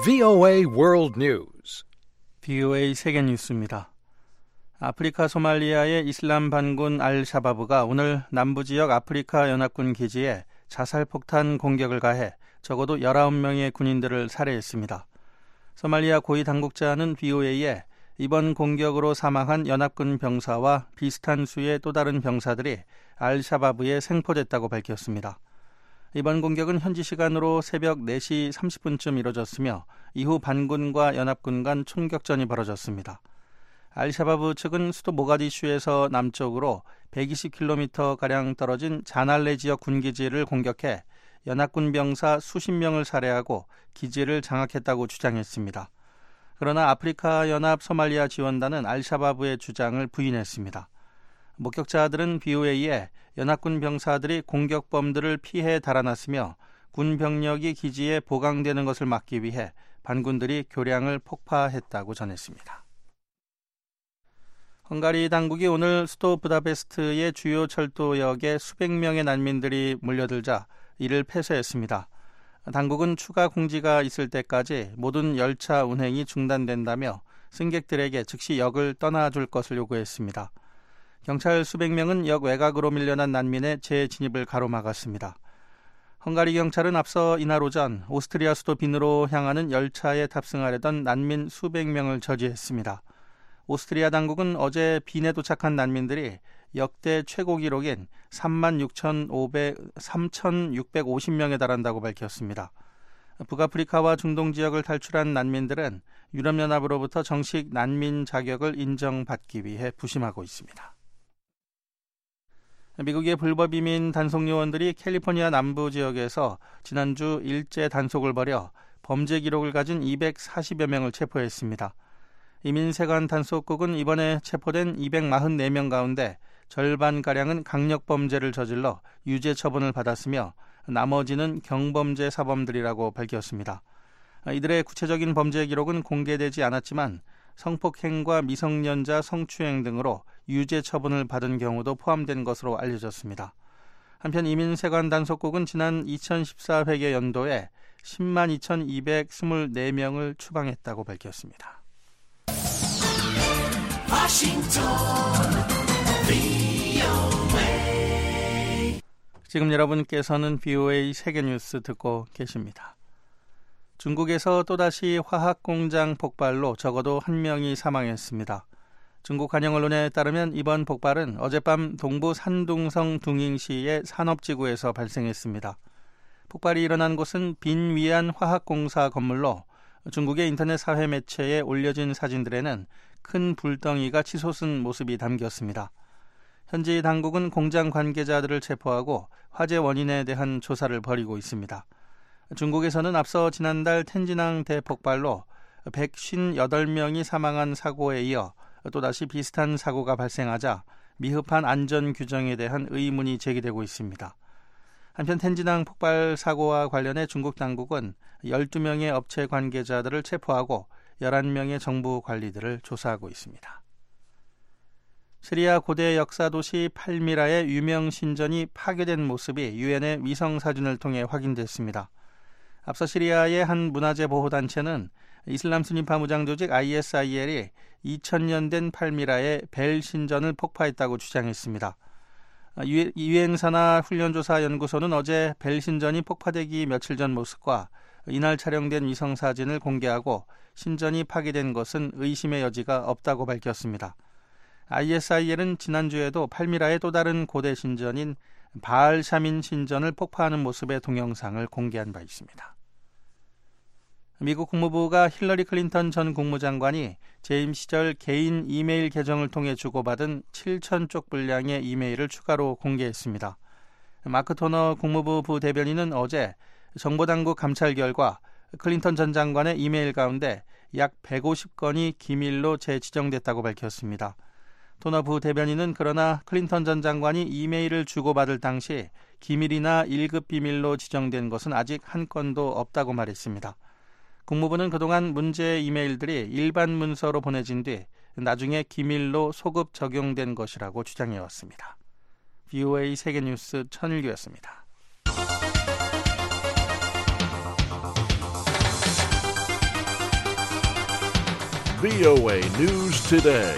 VOA World News. VOA 세계 뉴스입니다. 아프리카 소말리아의 이슬람 반군 알샤바브가 오늘 남부 지역 아프리카 연합군 기지에 자살폭탄 공격을 가해 적어도 19명의 군인들을 살해했습니다. 소말리아 고위 당국자는 VOA에 이번 공격으로 사망한 연합군 병사와 비슷한 수의 또 다른 병사들이 알샤바브에 생포됐다고 밝혔습니다. 이번 공격은 현지 시간으로 새벽 4시 30분쯤 이뤄졌으며 이후 반군과 연합군 간 총격전이 벌어졌습니다. 알샤바브 측은 수도 모가디슈에서 남쪽으로 120km가량 떨어진 자날레 지역 군기지를 공격해 연합군 병사 수십 명을 살해하고 기지를 장악했다고 주장했습니다. 그러나 아프리카 연합 소말리아 지원단은 알샤바브의 주장을 부인했습니다. 목격자들은 VOA에 연합군 병사들이 공격범들을 피해 달아났으며 군 병력이 기지에 보강되는 것을 막기 위해 반군들이 교량을 폭파했다고 전했습니다. 헝가리 당국이 오늘 수도 부다페스트의 주요 철도역에 수백 명의 난민들이 몰려들자 이를 폐쇄했습니다. 당국은 추가 공지가 있을 때까지 모든 열차 운행이 중단된다며 승객들에게 즉시 역을 떠나줄 것을 요구했습니다. 경찰 수백 명은 역 외곽으로 밀려난 난민의 재진입을 가로막았습니다. 헝가리 경찰은 앞서 이날 오전 오스트리아 수도 빈으로 향하는 열차에 탑승하려던 난민 수백 명을 저지했습니다. 오스트리아 당국은 어제 빈에 도착한 난민들이 역대 최고 기록인 3650명에 달한다고 밝혔습니다. 북아프리카와 중동 지역을 탈출한 난민들은 유럽연합으로부터 정식 난민 자격을 인정받기 위해 부심하고 있습니다. 미국의 불법 이민 단속 요원들이 캘리포니아 남부 지역에서 지난주 일제 단속을 벌여 범죄 기록을 가진 240여 명을 체포했습니다. 이민세관 단속국은 이번에 체포된 244명 가운데 절반가량은 강력범죄를 저질러 유죄 처분을 받았으며 나머지는 경범죄 사범들이라고 밝혔습니다. 이들의 구체적인 범죄 기록은 공개되지 않았지만 성폭행과 미성년자 성추행 등으로 유죄 처분을 받은 경우도 포함된 것으로 알려졌습니다. 한편 이민세관 단속국은 지난 2014 회계 연도에 10만 2,224명을 추방했다고 밝혔습니다. 지금 여러분께서는 VOA 세계뉴스 듣고 계십니다. 중국에서 또다시 화학공장 폭발로 적어도 1명이 사망했습니다. 중국 관영 언론에 따르면 이번 폭발은 어젯밤 동부 산둥성 둥잉시의 산업지구에서 발생했습니다. 폭발이 일어난 곳은 빈위안 화학공사 건물로 중국의 인터넷 사회 매체에 올려진 사진들에는 큰 불덩이가 치솟은 모습이 담겼습니다. 현지 당국은 공장 관계자들을 체포하고 화재 원인에 대한 조사를 벌이고 있습니다. 중국에서는 앞서 지난달 텐진항 대폭발로 158명이 사망한 사고에 이어 또다시 비슷한 사고가 발생하자 미흡한 안전 규정에 대한 의문이 제기되고 있습니다. 한편 텐진항 폭발 사고와 관련해 중국 당국은 12명의 업체 관계자들을 체포하고 11명의 정부 관리들을 조사하고 있습니다. 시리아 고대 역사 도시 팔미라의 유명 신전이 파괴된 모습이 유엔의 위성 사진을 통해 확인됐습니다. 앞서 시리아의 한 문화재 보호단체는 이슬람 순위파 무장 조직 ISIL이 2000년 된 팔미라의 벨 신전을 폭파했다고 주장했습니다. 유엔 산하 훈련조사 연구소는 어제 벨 신전이 폭파되기 며칠 전 모습과 이날 촬영된 위성 사진을 공개하고 신전이 파괴된 것은 의심의 여지가 없다고 밝혔습니다. ISIL은 지난주에도 팔미라의 또 다른 고대 신전인 바알 샤민 신전을 폭파하는 모습의 동영상을 공개한 바 있습니다. 미국 국무부가 힐러리 클린턴 전 국무장관이 재임 시절 개인 이메일 계정을 통해 주고받은 7,000쪽 분량의 이메일을 추가로 공개했습니다. 마크 토너 국무부 부대변인은 어제 정보당국 감찰 결과 클린턴 전 장관의 이메일 가운데 약 150건이 기밀로 재지정됐다고 밝혔습니다. 토너 부대변인은 그러나 클린턴 전 장관이 이메일을 주고받을 당시 기밀이나 1급 비밀로 지정된 것은 아직 한 건도 없다고 말했습니다. 국무부는 그동안 문제 이메일들이 일반 문서로 보내진 뒤 나중에 기밀로 소급 적용된 것이라고 주장해왔습니다. VOA 세계뉴스 천일규였습니다. VOA News Today.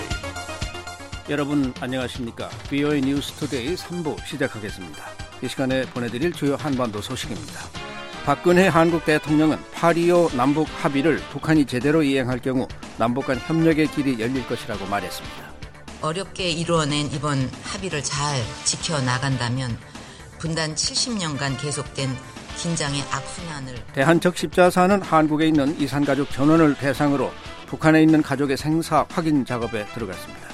여러분 안녕하십니까? VOA News Today 3부 시작하겠습니다. 이 시간에 보내드릴 주요 한반도 소식입니다. 박근혜 한국 대통령은 8.25 남북 합의를 북한이 제대로 이행할 경우 남북 간 협력의 길이 열릴 것이라고 말했습니다. 어렵게 이루어낸 이번 합의를 잘 지켜나간다면 분단 70년간 계속된 긴장의 악순환을 대한적십자사는 한국에 있는 이산가족 전원을 대상으로 북한에 있는 가족의 생사 확인 작업에 들어갔습니다.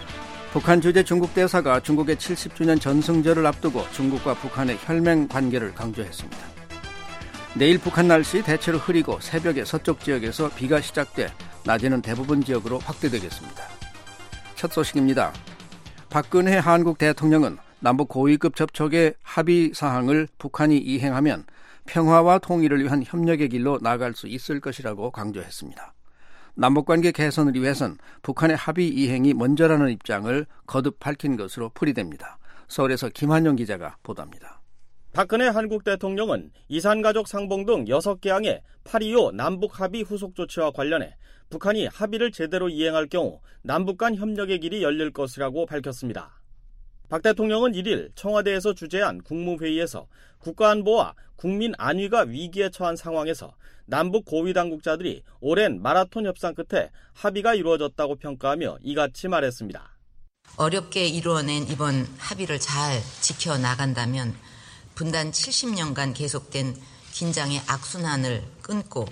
북한 주재 중국 대사가 중국의 70주년 전승절을 앞두고 중국과 북한의 혈맹 관계를 강조했습니다. 내일 북한 날씨 대체로 흐리고 새벽에 서쪽 지역에서 비가 시작돼 낮에는 대부분 지역으로 확대되겠습니다. 첫 소식입니다. 박근혜 한국 대통령은 남북 고위급 접촉의 합의 사항을 북한이 이행하면 평화와 통일을 위한 협력의 길로 나아갈 수 있을 것이라고 강조했습니다. 남북관계 개선을 위해선 북한의 합의 이행이 먼저라는 입장을 거듭 밝힌 것으로 풀이됩니다. 서울에서 김한영 기자가 보도합니다. 박근혜 한국 대통령은 이산가족 상봉 등 6개 항의 8.25 남북 합의 후속 조치와 관련해 북한이 합의를 제대로 이행할 경우 남북 간 협력의 길이 열릴 것이라고 밝혔습니다. 박 대통령은 1일 청와대에서 주재한 국무회의에서 국가안보와 국민 안위가 위기에 처한 상황에서 남북 고위당국자들이 오랜 마라톤 협상 끝에 합의가 이루어졌다고 평가하며 이같이 말했습니다. 어렵게 이루어낸 이번 합의를 잘 지켜나간다면 분단 70년간 계속된 긴장의 악순환을 끊고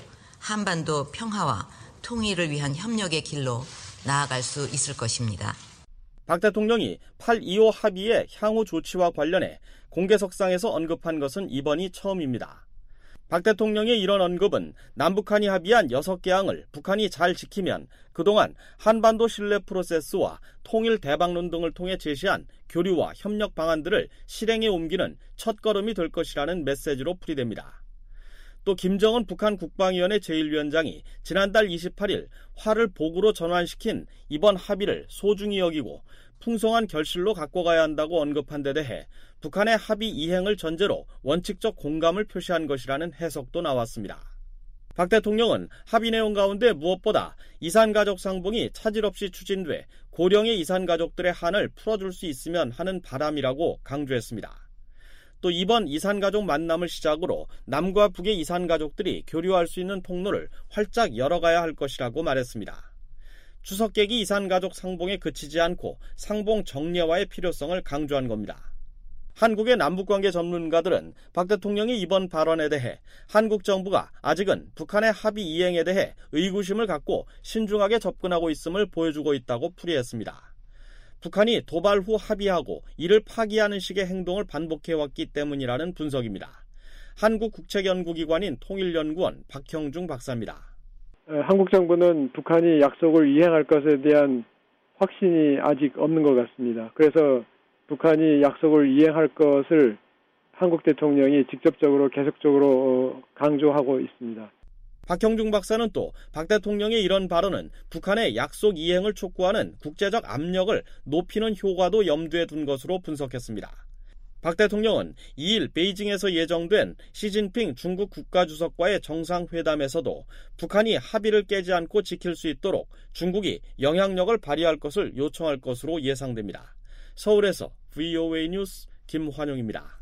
한반도 평화와 통일을 위한 협력의 길로 나아갈 수 있을 것입니다. 박 대통령이 8.25 합의의 향후 조치와 관련해 공개석상에서 언급한 것은 이번이 처음입니다. 박 대통령의 이런 언급은 남북한이 합의한 6개 항을 북한이 잘 지키면 그동안 한반도 신뢰 프로세스와 통일 대박론 등을 통해 제시한 교류와 협력 방안들을 실행에 옮기는 첫걸음이 될 것이라는 메시지로 풀이됩니다. 또 김정은 북한 국방위원회 제1위원장이 지난달 28일 화를 복으로 전환시킨 이번 합의를 소중히 여기고 풍성한 결실로 갖고 가야 한다고 언급한 데 대해 북한의 합의 이행을 전제로 원칙적 공감을 표시한 것이라는 해석도 나왔습니다. 박 대통령은 합의 내용 가운데 무엇보다 이산가족 상봉이 차질 없이 추진돼 고령의 이산가족들의 한을 풀어줄 수 있으면 하는 바람이라고 강조했습니다. 또 이번 이산가족 만남을 시작으로 남과 북의 이산가족들이 교류할 수 있는 통로를 활짝 열어가야 할 것이라고 말했습니다. 추석계기 이산가족 상봉에 그치지 않고 상봉 정례화의 필요성을 강조한 겁니다. 한국의 남북관계 전문가들은 박 대통령의 이번 발언에 대해 한국 정부가 아직은 북한의 합의 이행에 대해 의구심을 갖고 신중하게 접근하고 있음을 보여주고 있다고 풀이했습니다. 북한이 도발 후 합의하고 이를 파기하는 식의 행동을 반복해왔기 때문이라는 분석입니다. 한국국책연구기관인 통일연구원 박형중 박사입니다. 한국 정부는 북한이 약속을 이행할 것에 대한 확신이 아직 없는 것 같습니다. 그래서 북한이 약속을 이행할 것을 한국 대통령이 직접적으로 계속적으로 강조하고 있습니다. 박형중 박사는 또 박 대통령의 이런 발언은 북한의 약속 이행을 촉구하는 국제적 압력을 높이는 효과도 염두에 둔 것으로 분석했습니다. 박 대통령은 2일 베이징에서 예정된 시진핑 중국 국가주석과의 정상회담에서도 북한이 합의를 깨지 않고 지킬 수 있도록 중국이 영향력을 발휘할 것을 요청할 것으로 예상됩니다. 서울에서 VOA 뉴스 김환용입니다.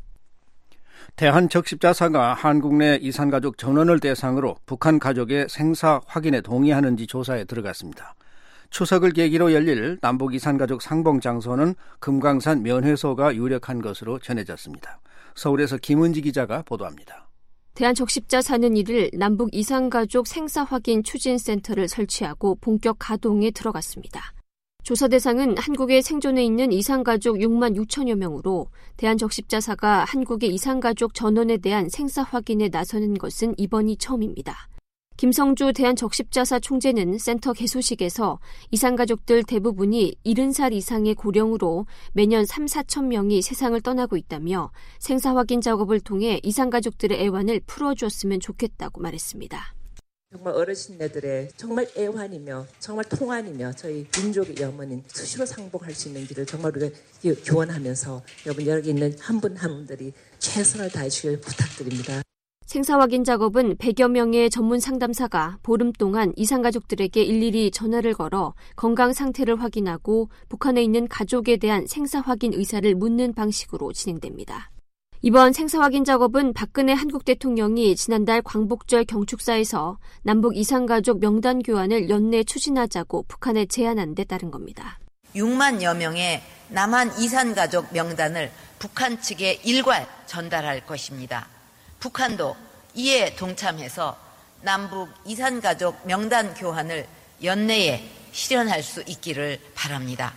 대한적십자사가 한국 내 이산가족 전원을 대상으로 북한 가족의 생사 확인에 동의하는지 조사에 들어갔습니다. 추석을 계기로 열릴 남북 이산가족 상봉 장소는 금강산 면회소가 유력한 것으로 전해졌습니다. 서울에서 김은지 기자가 보도합니다. 대한적십자사는 1일 남북 이산가족 생사 확인 추진센터를 설치하고 본격 가동에 들어갔습니다. 조사 대상은 한국에 생존해 있는 이산가족 6만 6천여 명으로 대한적십자사가 한국의 이산가족 전원에 대한 생사 확인에 나서는 것은 이번이 처음입니다. 김성주 대한적십자사 총재는 센터 개소식에서 이산가족들 대부분이 70살 이상의 고령으로 매년 3, 4천 명이 세상을 떠나고 있다며 생사 확인 작업을 통해 이산가족들의 애환을 풀어주었으면 좋겠다고 말했습니다. 정말 어르신네들의 정말 애환이며 정말 통안이며 저희 민족의 염원인 수시로 상봉할 수 있는 길을 정말 우리가 기원하면서 여러분 여기 있는 한 분 한 분들이 최선을 다해 주길 부탁드립니다. 생사 확인 작업은 100여 명의 전문 상담사가 보름 동안 이산가족들에게 일일이 전화를 걸어 건강 상태를 확인하고 북한에 있는 가족에 대한 생사 확인 의사를 묻는 방식으로 진행됩니다. 이번 생사 확인 작업은 박근혜 한국 대통령이 지난달 광복절 경축사에서 남북 이산가족 명단 교환을 연내 추진하자고 북한에 제안한 데 따른 겁니다. 6만여 명의 남한 이산가족 명단을 북한 측에 일괄 전달할 것입니다. 북한도 이에 동참해서 남북 이산가족 명단 교환을 연내에 실현할 수 있기를 바랍니다.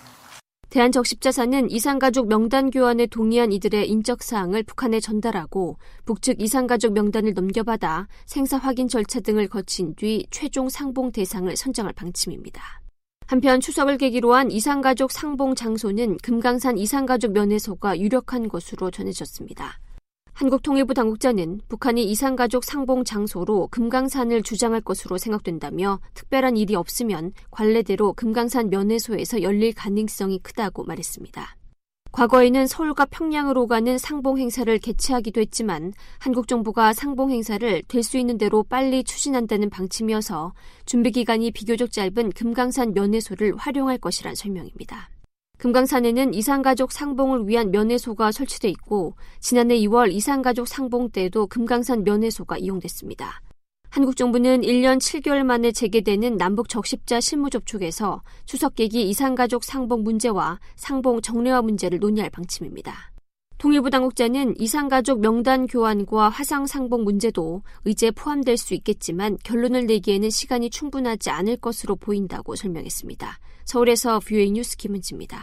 대한적십자사는 이산가족 명단 교환에 동의한 이들의 인적사항을 북한에 전달하고 북측 이산가족 명단을 넘겨받아 생사 확인 절차 등을 거친 뒤 최종 상봉 대상을 선정할 방침입니다. 한편 추석을 계기로 한 이산가족 상봉 장소는 금강산 이산가족 면회소가 유력한 것으로 전해졌습니다. 한국통일부 당국자는 북한이 이산가족 상봉 장소로 금강산을 주장할 것으로 생각된다며 특별한 일이 없으면 관례대로 금강산 면회소에서 열릴 가능성이 크다고 말했습니다. 과거에는 서울과 평양으로 가는 상봉 행사를 개최하기도 했지만 한국 정부가 상봉 행사를 될 수 있는 대로 빨리 추진한다는 방침이어서 준비 기간이 비교적 짧은 금강산 면회소를 활용할 것이란 설명입니다. 금강산에는 이산가족 상봉을 위한 면회소가 설치돼 있고 지난해 2월 이산가족 상봉 때도 금강산 면회소가 이용됐습니다. 한국 정부는 1년 7개월 만에 재개되는 남북 적십자 실무 접촉에서 추석 계기 이산가족 상봉 문제와 상봉 정례화 문제를 논의할 방침입니다. 통일부 당국자는 이산가족 명단 교환과 화상 상봉 문제도 의제에 포함될 수 있겠지만 결론을 내기에는 시간이 충분하지 않을 것으로 보인다고 설명했습니다. 서울에서 VOA 뉴스 김은지입니다.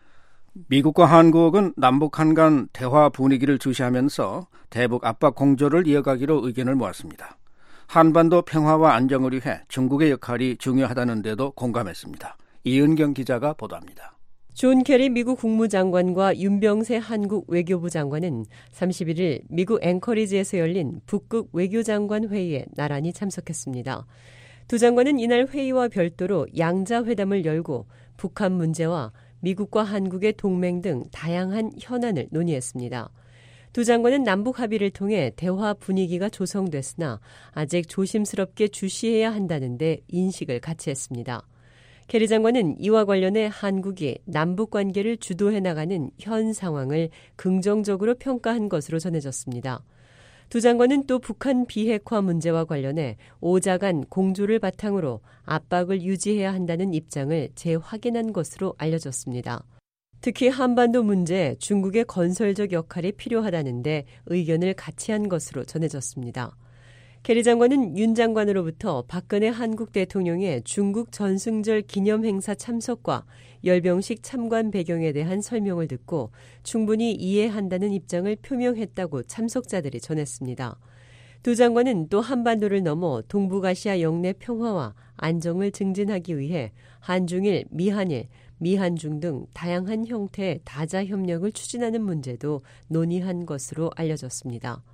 미국과 한국은 남북한 간 대화 분위기를 주시하면서 대북 압박 공조를 이어가기로 의견을 모았습니다. 한반도 평화와 안정을 위해 중국의 역할이 중요하다는 데도 공감했습니다. 이은경 기자가 보도합니다. 존 케리 미국 국무장관과 윤병세 한국 외교부 장관은 31일 미국 앵커리지에서 열린 북극 외교장관 회의에 나란히 참석했습니다. 두 장관은 이날 회의와 별도로 양자회담을 열고 북한 문제와 미국과 한국의 동맹 등 다양한 현안을 논의했습니다. 두 장관은 남북 합의를 통해 대화 분위기가 조성됐으나 아직 조심스럽게 주시해야 한다는 데 인식을 같이 했습니다. 케리 장관은 이와 관련해 한국이 남북 관계를 주도해 나가는 현 상황을 긍정적으로 평가한 것으로 전해졌습니다. 두 장관은 또 북한 비핵화 문제와 관련해 5자간 공조를 바탕으로 압박을 유지해야 한다는 입장을 재확인한 것으로 알려졌습니다. 특히 한반도 문제에 중국의 건설적 역할이 필요하다는데 의견을 같이 한 것으로 전해졌습니다. 케리 장관은 윤 장관으로부터 박근혜 한국 대통령의 중국 전승절 기념행사 참석과 열병식 참관 배경에 대한 설명을 듣고 충분히 이해한다는 입장을 표명했다고 참석자들이 전했습니다. 두 장관은 또 한반도를 넘어 동북아시아 영내 평화와 안정을 증진하기 위해 한중일, 미한일, 미한중 등 다양한 형태의 다자 협력을 추진하는 문제도 논의한 것으로 알려졌습니다.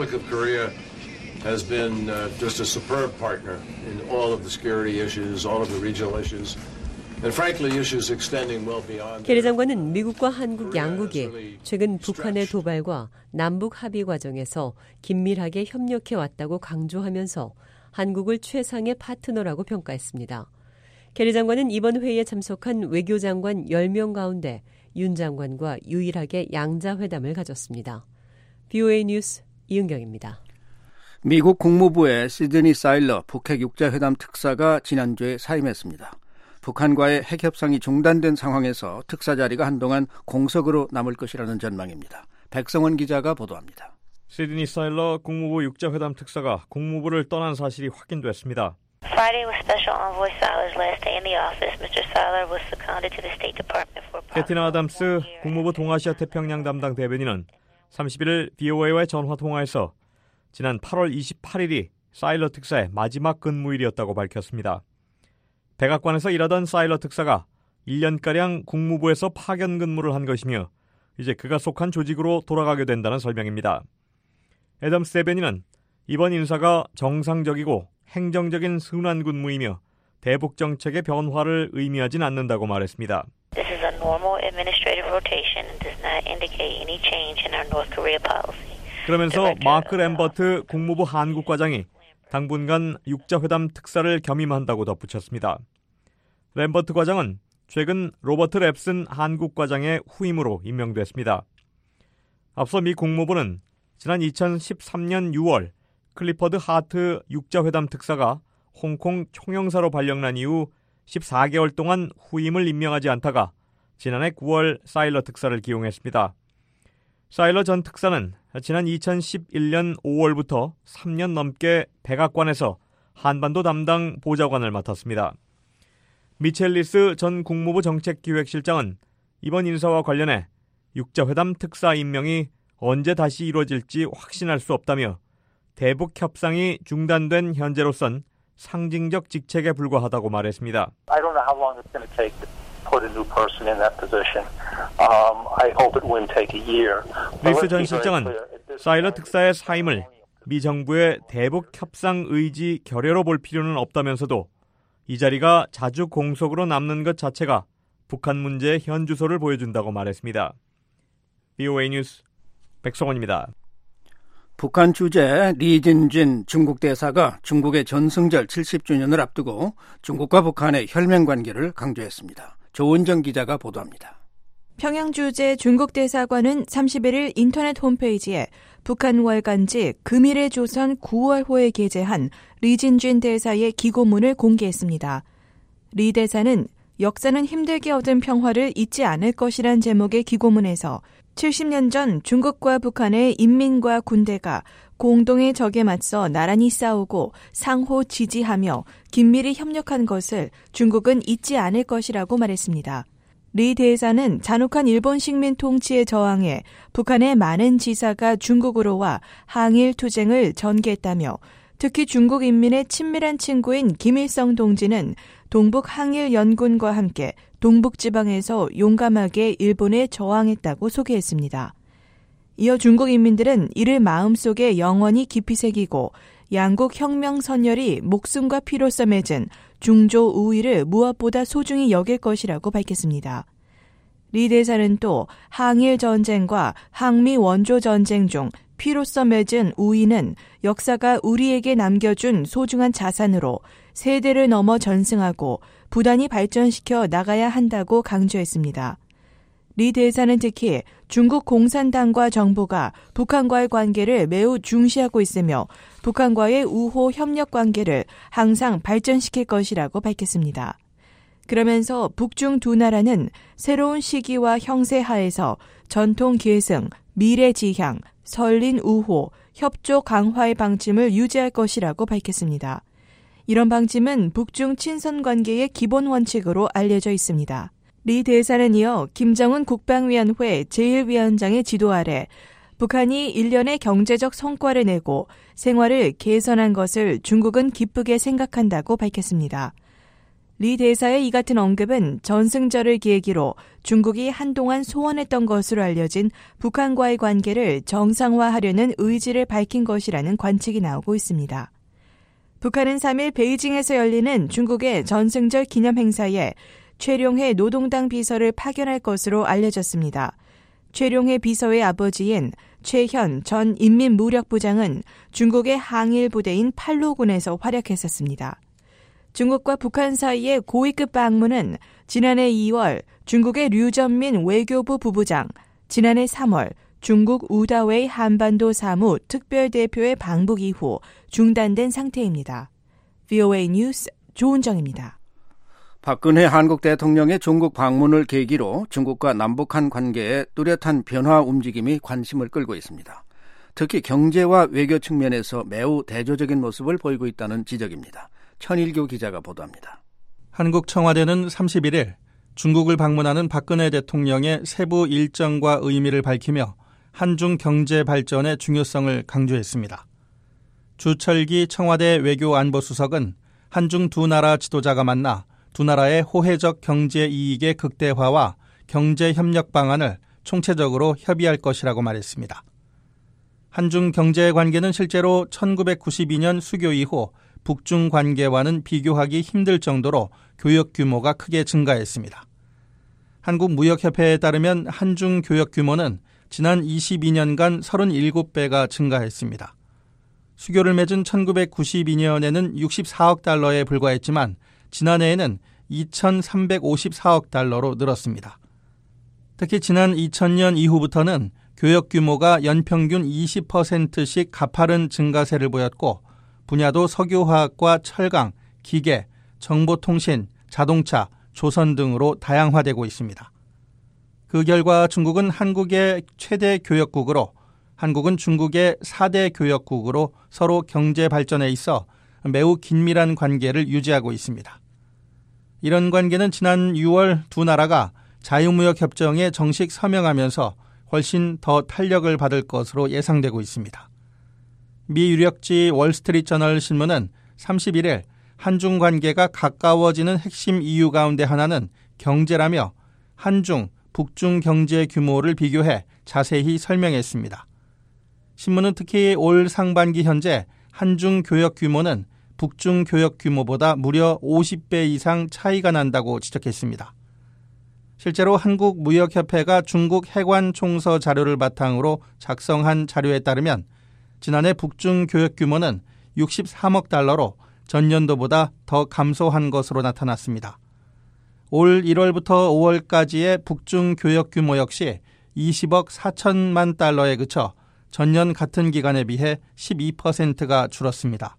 has been just a superb partner in all of the security issues, all of the regional issues, and frankly issues extending well beyond. 케리 장관은 미국과 한국 양국이 최근 북한의 도발과 남북 합의 과정에서 긴밀하게 협력해 왔다고 강조하면서 한국을 최상의 파트너라고 평가했습니다. 케리 장관은 이번 회의에 참석한 외교장관 10명 가운데 윤 장관과 유일하게 양자회담을 가졌습니다. VOA 뉴스 이은경입니다. 미국 국무부의 시드니 사일러 북핵 육자회담 특사가 지난주에 사임했습니다. 북한과의 핵협상이 중단된 상황에서 특사 자리가 한동안 공석으로 남을 것이라는 전망입니다. 백성원 기자가 보도합니다. 시드니 사일러 국무부 육자회담 특사가 국무부를 떠난 사실이 확인됐습니다. Friday was Special Envoy Siler's last day in the office. Mr. Siler was seconded to the State Department for 캐티나 아담스 국무부 동아시아 태평양 담당 대변인은 31일 VOA와의 전화 통화에서 지난 8월 28일이 사일러 특사의 마지막 근무일이었다고 밝혔습니다. 백악관에서 일하던 사일러 특사가 1년가량 국무부에서 파견 근무를 한 것이며 이제 그가 속한 조직으로 돌아가게 된다는 설명입니다. 애덤스 대변인은 이번 인사가 정상적이고 행정적인 순환 근무이며 대북 정책의 변화를 의미하진 않는다고 말했습니다. This is a normal administrative rotation and does not indicate any change in our North Korea policy. 그러면서 마크 램버트 국무부 한국과장이 당분간 육자회담 특사를 겸임한다고 덧붙였습니다. 램버트 과장은 최근 로버트 랩슨 한국과장의 후임으로 임명됐습니다. 앞서 미 국무부는 지난 2013년 6월 클리퍼드 하트 육자회담 특사가 홍콩 총영사로 발령난 이후 14개월 동안 후임을 임명하지 않다가 지난해 9월 사일러 특사를 기용했습니다. 사일러 전 특사는 지난 2011년 5월부터 3년 넘게 백악관에서 한반도 담당 보좌관을 맡았습니다. 미첼리스 전 국무부 정책기획실장은 이번 인사와 관련해 육자회담 특사 임명이 언제 다시 이루어질지 확신할 수 없다며 대북 협상이 중단된 현재로선 상징적 직책에 불과하다고 말했습니다. I don't know how long it's going to take to put a new person in that position. I hope it wouldn't take a year. 리스 전 실장은 사일러 특사의 사임을 미 정부의 대북 협상 의지 결여로 볼 필요는 없다면서도 이 자리가 자주 공석으로 남는 것 자체가 북한 문제의 현주소를 보여준다고 말했습니다. VOA 뉴스 백성원입니다. 북한 주재 리진진 중국 대사가 중국의 전승절 70주년을 앞두고 중국과 북한의 혈맹 관계를 강조했습니다. 조은정 기자가 보도합니다. 평양 주재 중국 대사관은 31일 인터넷 홈페이지에 북한 월간지 금일의 조선 9월호에 게재한 리진진 대사의 기고문을 공개했습니다. 리 대사는 역사는 힘들게 얻은 평화를 잊지 않을 것이란 제목의 기고문에서 70년 전 중국과 북한의 인민과 군대가 공동의 적에 맞서 나란히 싸우고 상호 지지하며 긴밀히 협력한 것을 중국은 잊지 않을 것이라고 말했습니다. 리 대사는 잔혹한 일본 식민 통치에 저항해 북한의 많은 지사가 중국으로 와 항일 투쟁을 전개했다며 특히 중국 인민의 친밀한 친구인 김일성 동지는 동북 항일 연군과 함께 동북지방에서 용감하게 일본에 저항했다고 소개했습니다. 이어 중국 인민들은 이를 마음속에 영원히 깊이 새기고 양국 혁명 선열이 목숨과 피로써 맺은 중조 우위를 무엇보다 소중히 여길 것이라고 밝혔습니다. 리 대사는 또 항일 전쟁과 항미 원조 전쟁 중 피로써 맺은 우위는 역사가 우리에게 남겨준 소중한 자산으로 세대를 넘어 전승하고 부단히 발전시켜 나가야 한다고 강조했습니다. 리 대사는 특히 중국 공산당과 정부가 북한과의 관계를 매우 중시하고 있으며 북한과의 우호 협력 관계를 항상 발전시킬 것이라고 밝혔습니다. 그러면서 북중 두 나라는 새로운 시기와 형세 하에서 전통 계승, 미래 지향, 설린 우호, 협조 강화의 방침을 유지할 것이라고 밝혔습니다. 이런 방침은 북중 친선 관계의 기본 원칙으로 알려져 있습니다. 리 대사는 이어 김정은 국방위원회 제1위원장의 지도 아래 북한이 1년의 경제적 성과를 내고 생활을 개선한 것을 중국은 기쁘게 생각한다고 밝혔습니다. 리 대사의 이 같은 언급은 전승절을 계기로 중국이 한동안 소원했던 것으로 알려진 북한과의 관계를 정상화하려는 의지를 밝힌 것이라는 관측이 나오고 있습니다. 북한은 3일 베이징에서 열리는 중국의 전승절 기념행사에 최룡해 노동당 비서를 파견할 것으로 알려졌습니다. 최룡해 비서의 아버지인 최현 전 인민무력부장은 중국의 항일 부대인 팔로군에서 활약했었습니다. 중국과 북한 사이의 고위급 방문은 지난해 2월 중국의 류전민 외교부 부부장, 지난해 3월 중국 우다웨이 한반도 사무 특별대표의 방북 이후 중단된 상태입니다. VOA 뉴스 조은정입니다. 박근혜 한국 대통령의 중국 방문을 계기로 중국과 남북한 관계에 뚜렷한 변화 움직임이 관심을 끌고 있습니다. 특히 경제와 외교 측면에서 매우 대조적인 모습을 보이고 있다는 지적입니다. 천일교 기자가 보도합니다. 한국 청와대는 31일 중국을 방문하는 박근혜 대통령의 세부 일정과 의미를 밝히며 한중 경제 발전의 중요성을 강조했습니다. 주철기 청와대 외교안보수석은 한중 두 나라 지도자가 만나 두 나라의 호혜적 경제 이익의 극대화와 경제 협력 방안을 총체적으로 협의할 것이라고 말했습니다. 한중 경제 관계는 실제로 1992년 수교 이후 북중 관계와는 비교하기 힘들 정도로 교역 규모가 크게 증가했습니다. 한국무역협회에 따르면 한중 교역 규모는 지난 22년간 37배가 증가했습니다. 수교를 맺은 1992년에는 64억 달러에 불과했지만 지난해에는 2,354억 달러로 늘었습니다. 특히 지난 2000년 이후부터는 교역 규모가 연평균 20%씩 가파른 증가세를 보였고 분야도 석유화학과 철강, 기계, 정보통신, 자동차, 조선 등으로 다양화되고 있습니다. 그 결과 중국은 한국의 최대 교역국으로 한국은 중국의 4대 교역국으로 서로 경제 발전에 있어 매우 긴밀한 관계를 유지하고 있습니다. 이런 관계는 지난 6월 두 나라가 자유무역협정에 정식 서명하면서 훨씬 더 탄력을 받을 것으로 예상되고 있습니다. 미 유력지 월스트리트저널 신문은 31일 한중 관계가 가까워지는 핵심 이유 가운데 하나는 경제라며 한중, 북중 경제 규모를 비교해 자세히 설명했습니다. 신문은 특히 올 상반기 현재 한중 교역 규모는 북중 교역 규모보다 무려 50배 이상 차이가 난다고 지적했습니다. 실제로 한국무역협회가 중국 해관총서 자료를 바탕으로 작성한 자료에 따르면 지난해 북중 교역 규모는 63억 달러로 전년도보다 더 감소한 것으로 나타났습니다. 올 1월부터 5월까지의 북중 교역 규모 역시 20억 4천만 달러에 그쳐 전년 같은 기간에 비해 12%가 줄었습니다.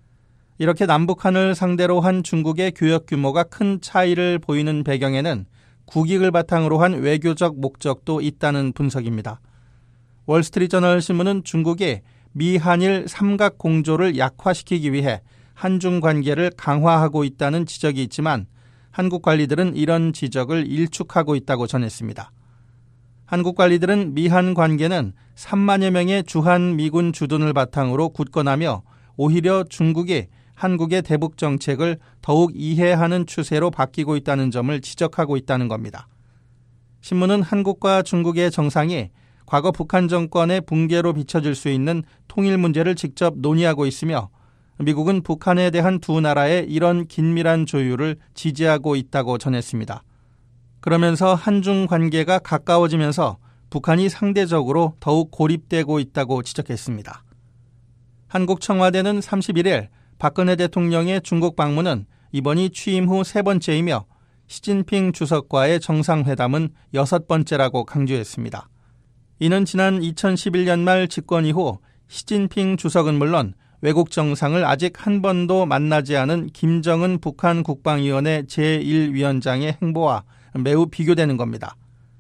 이렇게 남북한을 상대로 한 중국의 교역 규모가 큰 차이를 보이는 배경에는 국익을 바탕으로 한 외교적 목적도 있다는 분석입니다. 월스트리트저널 신문은 중국이 미한일 삼각 공조를 약화시키기 위해 한중 관계를 강화하고 있다는 지적이 있지만 한국 관리들은 이런 지적을 일축하고 있다고 전했습니다. 한국 관리들은 미한 관계는 3만여 명의 주한 미군 주둔을 바탕으로 굳건하며 오히려 중국이 한국의 대북 정책을 더욱 이해하는 추세로 바뀌고 있다는 점을 지적하고 있다는 겁니다. 신문은 한국과 중국의 정상이 과거 북한 정권의 붕괴로 비춰질 수 있는 통일 문제를 직접 논의하고 있으며 미국은 북한에 대한 두 나라의 이런 긴밀한 조율을 지지하고 있다고 전했습니다. 그러면서 한중 관계가 가까워지면서 북한이 상대적으로 더욱 고립되고 있다고 지적했습니다. 한국 청와대는 31일 박근혜 대통령의 중국 방문은 이번이 취임 후 세 번째이며 시진핑 주석과의 정상회담은 6번째라고 강조했습니다. 이는 지난 2011년 말 집권 이후 시진핑 주석은 물론 외국 정상을 아직 한 번도 만나지 않은 김정은 북한 국방위원회 제1위원장의 행보와 매우 비교되는 겁니다.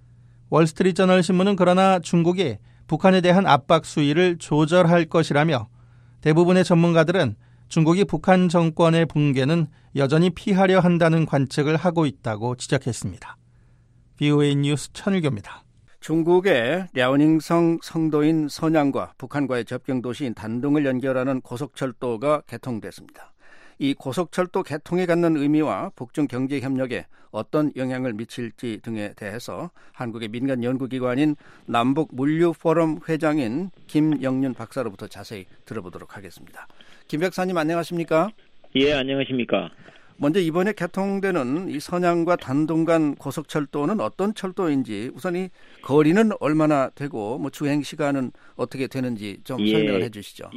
월스트리트저널 신문은 그러나 중국이 북한에 대한 압박 수위를 조절할 것이라며 대부분의 전문가들은 중국이 북한 정권의 붕괴는 여전히 피하려 한다는 관측을 하고 있다고 지적했습니다. VOA 뉴스 천일교입니다. 중국의 랴오닝성 성도인 선양과 북한과의 접경 도시인 단둥을 연결하는 고속철도가 개통됐습니다. 이 고속철도 개통이 갖는 의미와 북중 경제 협력에 어떤 영향을 미칠지 등에 대해서 한국의 민간 연구기관인 남북물류포럼 회장인 김영윤 박사로부터 자세히 들어보도록 하겠습니다. 김 박사님 안녕하십니까? 예, 안녕하십니까? 먼저 이번에 개통되는 이 선양과 단둥 간 고속철도는 어떤 철도인지 우선 이 거리는 얼마나 되고 주행 시간은 어떻게 되는지 좀 설명을 해주시죠.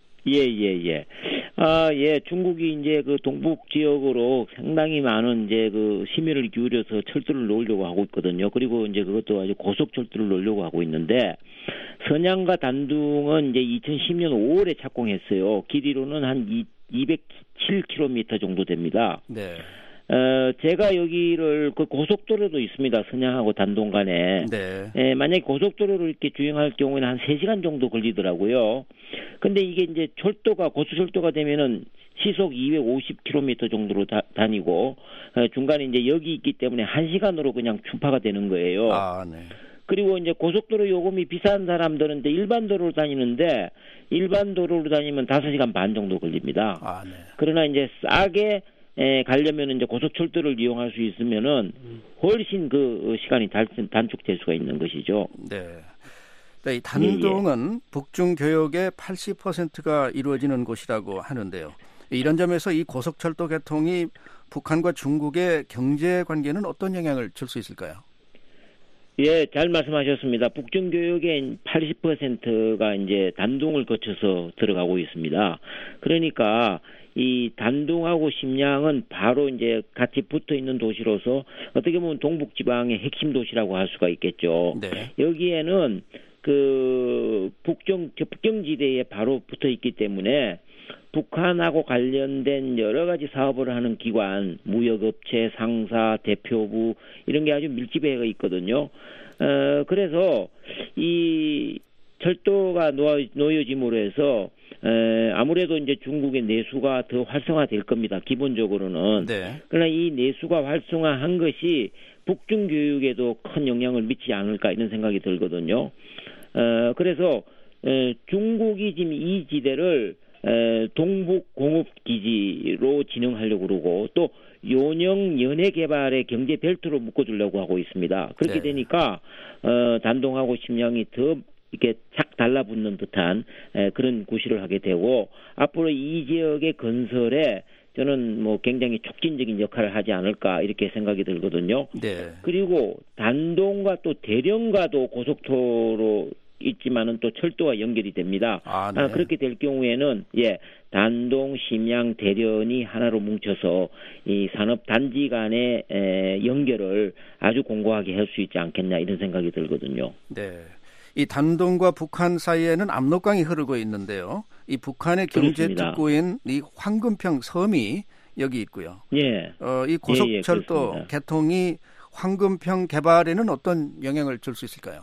예, 중국이 이제 그 동북 지역으로 상당히 많은 이제 그 심혈을 기울여서 철도를 놓으려고 하고 있거든요. 그리고 이제 그것도 아주 고속철도를 놓으려고 하고 있는데, 선양과 단둥은 이제 2010년 5월에 착공했어요. 길이로는 한 207km 정도 됩니다. 네. 제가 여기를 그 고속도로도 있습니다. 선양하고 단둥 간에. 네. 만약에 고속도로를 이렇게 주행할 경우에는 한 3시간 정도 걸리더라고요. 근데 이게 이제 고속철도가 되면은 시속 250km 정도로 다니고, 중간에 이제 역이 있기 때문에 1시간으로 그냥 주파가 되는 거예요. 아, 네. 그리고 이제 고속도로 요금이 비싼 사람들은 이제 일반 도로로 다니는데, 일반 도로로 다니면 5시간 반 정도 걸립니다. 아, 네. 그러나 이제 싸게 가려면 이제 고속철도를 이용할 수 있으면은 훨씬 그 시간이 단축될 수가 있는 것이죠. 네. 이 단둥은 북중 교역의 80%가 이루어지는 곳이라고 하는데요. 이런 점에서 이 고속철도 개통이 북한과 중국의 경제 관계는 어떤 영향을 줄 수 있을까요? 예, 잘 말씀하셨습니다. 북중 교역의 80%가 이제 단둥을 거쳐서 들어가고 있습니다. 그러니까 이 단둥하고 심양은 바로 이제 같이 붙어 있는 도시로서 어떻게 보면 동북 지방의 핵심 도시라고 할 수가 있겠죠. 네. 여기에는 그 북경지대에 바로 붙어 있기 때문에 북한하고 관련된 여러 가지 사업을 하는 기관, 무역업체, 상사, 대표부 이런 게 아주 밀집해 있거든요. 그래서 이 철도가 놓여짐으로 해서 아무래도 이제 중국의 내수가 더 활성화될 겁니다. 기본적으로는. 네. 그러나 이 내수가 활성화한 것이 북중 교육에도 큰 영향을 미치지 않을까 이런 생각이 들거든요. 그래서 중국이 지금 이 지대를 동북 공업기지로 진행하려고 그러고 또 요령 연해 개발의 경제 벨트로 묶어주려고 하고 있습니다. 그렇게 되니까 단동하고 심양이 더 이렇게 착 달라붙는 듯한 그런 구실을 하게 되고 앞으로 이 지역의 건설에 저는 뭐 굉장히 촉진적인 역할을 하지 않을까 이렇게 생각이 들거든요. 네. 그리고 단동과 또 대령과도 고속도로 있지만은 또 철도와 연결이 됩니다. 네. 그렇게 될 경우에는 단동, 심양, 대련이 하나로 뭉쳐서 이 산업 단지 간의 연결을 아주 공고하게 할 수 있지 않겠냐 이런 생각이 들거든요. 네. 이 단동과 북한 사이에는 압록강이 흐르고 있는데요. 이 북한의 경제 특구인 이 황금평 섬이 여기 있고요. 예. 이 고속철도 개통이 황금평 개발에는 어떤 영향을 줄 수 있을까요?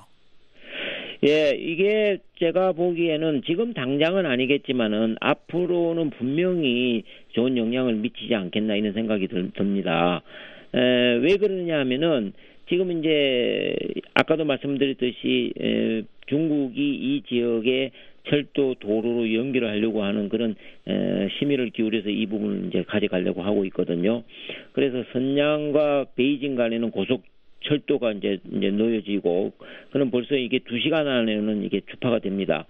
예, 이게 제가 보기에는 지금 당장은 아니겠지만은 앞으로는 분명히 좋은 영향을 미치지 않겠나 이런 생각이 듭니다. 왜 그러냐 하면은 지금 이제 아까도 말씀드렸듯이 중국이 이 지역에 철도 도로로 연결을 하려고 하는 그런 심의를 기울여서 이 부분을 이제 가져가려고 하고 있거든요. 그래서 선양과 베이징 간에는 고속 철도가 이제 놓여지고, 그럼 벌써 이게 2시간 안에는 이게 주파가 됩니다.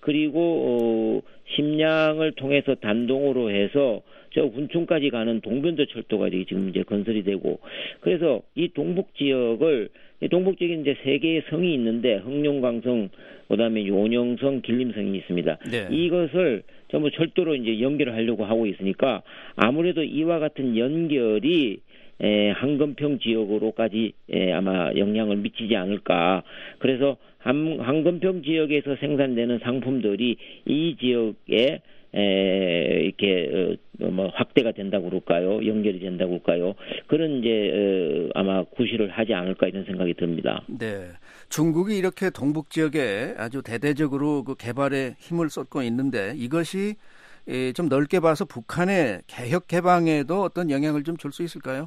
그리고, 심양을 통해서 단동으로 해서 저 훈춘까지 가는 동변도 철도가 지금 이제 건설이 되고, 그래서 이 동북 지역을, 동북 지역에 이제 3개의 성이 있는데, 흑룡강성, 그 다음에 요령성, 길림성이 있습니다. 네. 이것을 전부 철도로 이제 연결을 하려고 하고 있으니까, 아무래도 이와 같은 연결이 황금평 지역으로까지 아마 영향을 미치지 않을까. 그래서 황금평 지역에서 생산되는 상품들이 이 지역에 이렇게 뭐 확대가 된다고 그럴까요? 연결이 된다고 그럴까요? 그런 이제 아마 구실을 하지 않을까 이런 생각이 듭니다. 네, 중국이 이렇게 동북 지역에 아주 대대적으로 그 개발에 힘을 쏟고 있는데 이것이 좀 넓게 봐서 북한의 개혁 개방에도 어떤 영향을 좀 줄 수 있을까요?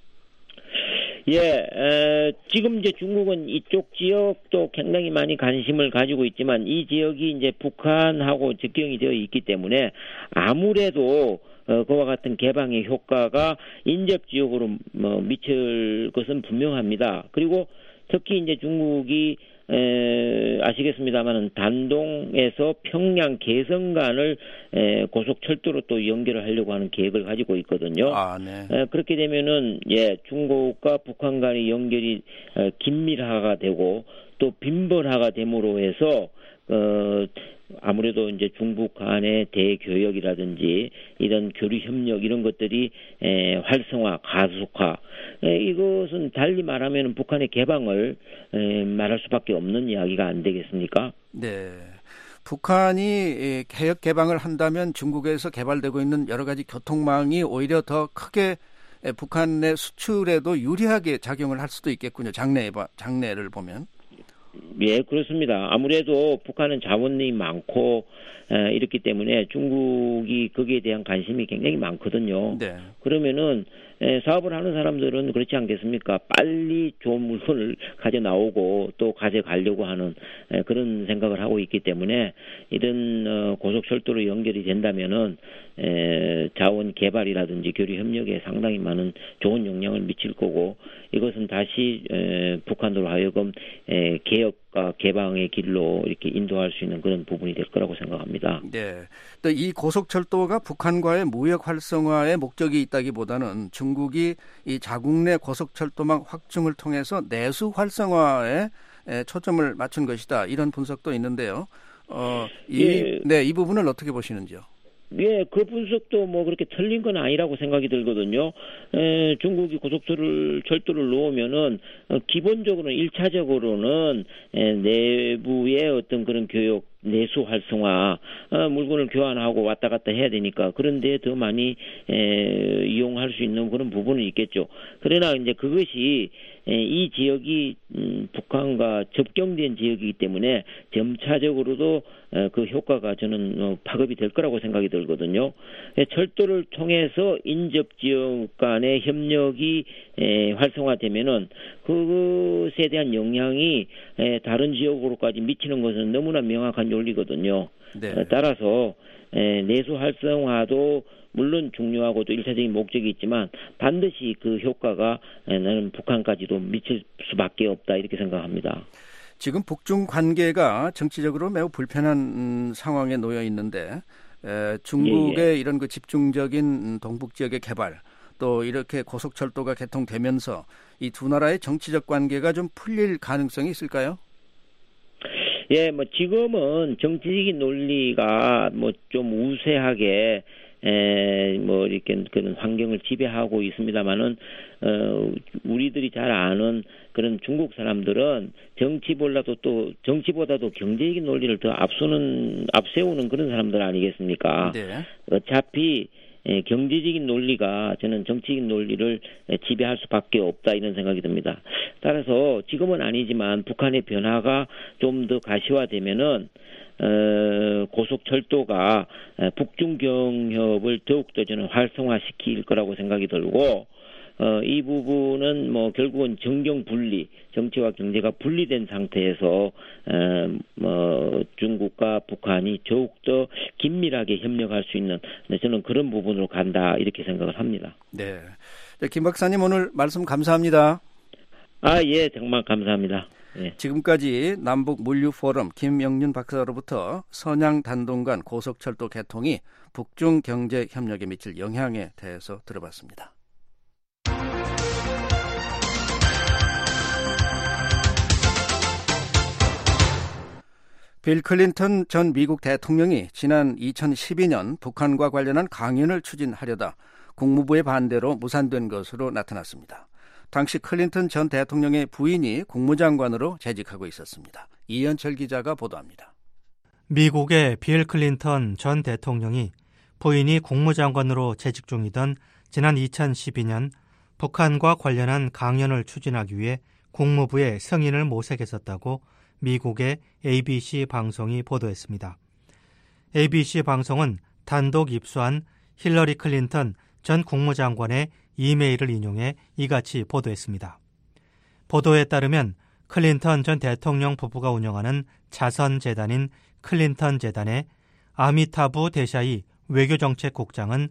지금 이제 중국은 이쪽 지역도 굉장히 많이 관심을 가지고 있지만 이 지역이 이제 북한하고 접경이 되어 있기 때문에 아무래도 그와 같은 개방의 효과가 인접 지역으로 미칠 것은 분명합니다. 그리고 특히 이제 중국이 아시겠습니다만은 단동에서 평양 개성 간을 고속철도로 또 연결을 하려고 하는 계획을 가지고 있거든요. 네. 그렇게 되면은 중국과 북한 간의 연결이 긴밀화가 되고 또 빈번화가 됨으로 해서 아무래도 이제 중국 간의 대교역이라든지 이런 교류 협력 이런 것들이 활성화, 가속화, 이것은 달리 말하면 북한의 개방을 말할 수밖에 없는 이야기가 안 되겠습니까? 네. 북한이 개혁 개방을 한다면 중국에서 개발되고 있는 여러 가지 교통망이 오히려 더 크게 북한의 수출에도 유리하게 작용을 할 수도 있겠군요. 장래를 보면. 예, 그렇습니다. 아무래도 북한은 자원이 많고 이렇기 때문에 중국이 거기에 대한 관심이 굉장히 많거든요. 네. 그러면은 사업을 하는 사람들은 그렇지 않겠습니까? 빨리 좋은 물건을 가져 나오고 또 가져가려고 하는 그런 생각을 하고 있기 때문에 이런 고속철도로 연결이 된다면은 자원 개발이라든지 교류 협력에 상당히 많은 좋은 영향을 미칠 거고 이것은 다시 북한으로 하여금 개혁 개방의 길로 이렇게 인도할 수 있는 그런 부분이 될 거라고 생각합니다. 네. 또 이 고속철도가 북한과의 무역 활성화의 목적이 있다기보다는 중국이 이 자국 내 고속철도망 확충을 통해서 내수 활성화에 초점을 맞춘 것이다. 이런 분석도 있는데요. 이 부분을 어떻게 보시는지요? 예, 그 분석도 뭐 그렇게 틀린 건 아니라고 생각이 들거든요. 중국이 고속철도를 놓으면은 기본적으로는 1차적으로는 내부의 어떤 그런 교역, 내수 활성화, 물건을 교환하고 왔다 갔다 해야 되니까 그런데 더 많이 이용할 수 있는 그런 부분은 있겠죠. 그러나 이제 그것이 이 지역이 북한과 접경된 지역이기 때문에 점차적으로도 그 효과가 저는 파급이 될 거라고 생각이 들거든요. 철도를 통해서 인접 지역 간의 협력이 활성화되면은 그것에 대한 영향이 다른 지역으로까지 미치는 것은 너무나 명확한 논리거든요. 네. 따라서 내수 활성화도 물론 중요하고 또 일차적인 목적이 있지만 반드시 그 효과가 나는 북한까지도 미칠 수밖에 없다 이렇게 생각합니다. 지금 북중 관계가 정치적으로 매우 불편한 상황에 놓여 있는데 중국의 이런 그 집중적인 동북 지역의 개발 또 이렇게 고속철도가 개통되면서 이 두 나라의 정치적 관계가 좀 풀릴 가능성이 있을까요? 예, 뭐 지금은 정치적인 논리가 뭐 좀 우세하게 뭐 이렇게 그런 환경을 지배하고 있습니다만은 우리들이 잘 아는 그런 중국 사람들은 정치보다도 경제적인 논리를 더 앞세우는 그런 사람들 아니겠습니까? 네. 어차피 경제적인 논리가 저는 정치적인 논리를 지배할 수밖에 없다 이런 생각이 듭니다. 따라서 지금은 아니지만 북한의 변화가 좀 더 가시화되면은 고속철도가 북중 경협을 더욱더 저는 활성화시킬 거라고 생각이 들고 이 부분은 뭐 결국은 정경 분리, 정치와 경제가 분리된 상태에서 뭐 중국과 북한이 더욱더 긴밀하게 협력할 수 있는 저는 그런 부분으로 간다 이렇게 생각을 합니다. 네, 김 박사님 오늘 말씀 감사합니다. 예, 정말 감사합니다. 예. 지금까지 남북 물류 포럼 김영윤 박사로부터 선양 단동간 고속철도 개통이 북중 경제 협력에 미칠 영향에 대해서 들어봤습니다. 빌 클린턴 전 미국 대통령이 지난 2012년 북한과 관련한 강연을 추진하려다 국무부의 반대로 무산된 것으로 나타났습니다. 당시 클린턴 전 대통령의 부인이 국무장관으로 재직하고 있었습니다. 이현철 기자가 보도합니다. 미국의 빌 클린턴 전 대통령이 부인이 국무장관으로 재직 중이던 지난 2012년 북한과 관련한 강연을 추진하기 위해 국무부에 승인을 모색했었다고 미국의 ABC 방송이 보도했습니다. ABC 방송은 단독 입수한 힐러리 클린턴 전 국무장관의 이메일을 인용해 이같이 보도했습니다. 보도에 따르면 클린턴 전 대통령 부부가 운영하는 자선재단인 클린턴 재단의 아미타부 대샤이 외교정책국장은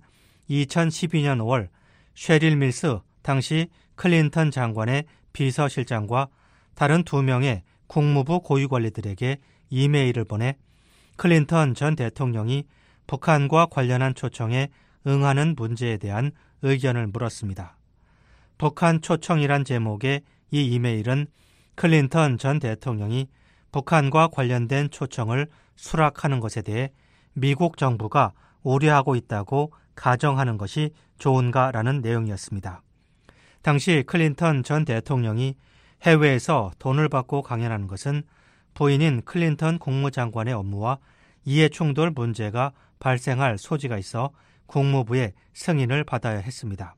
2012년 5월 셰릴 밀스 당시 클린턴 장관의 비서실장과 다른 2명의 국무부 고위관리들에게 이메일을 보내 클린턴 전 대통령이 북한과 관련한 초청에 응하는 문제에 대한 의견을 물었습니다. 북한 초청이란 제목의 이 이메일은 클린턴 전 대통령이 북한과 관련된 초청을 수락하는 것에 대해 미국 정부가 우려하고 있다고 가정하는 것이 좋은가라는 내용이었습니다. 당시 클린턴 전 대통령이 해외에서 돈을 받고 강연하는 것은 부인인 클린턴 국무장관의 업무와 이해충돌 문제가 발생할 소지가 있어 국무부의 승인을 받아야 했습니다.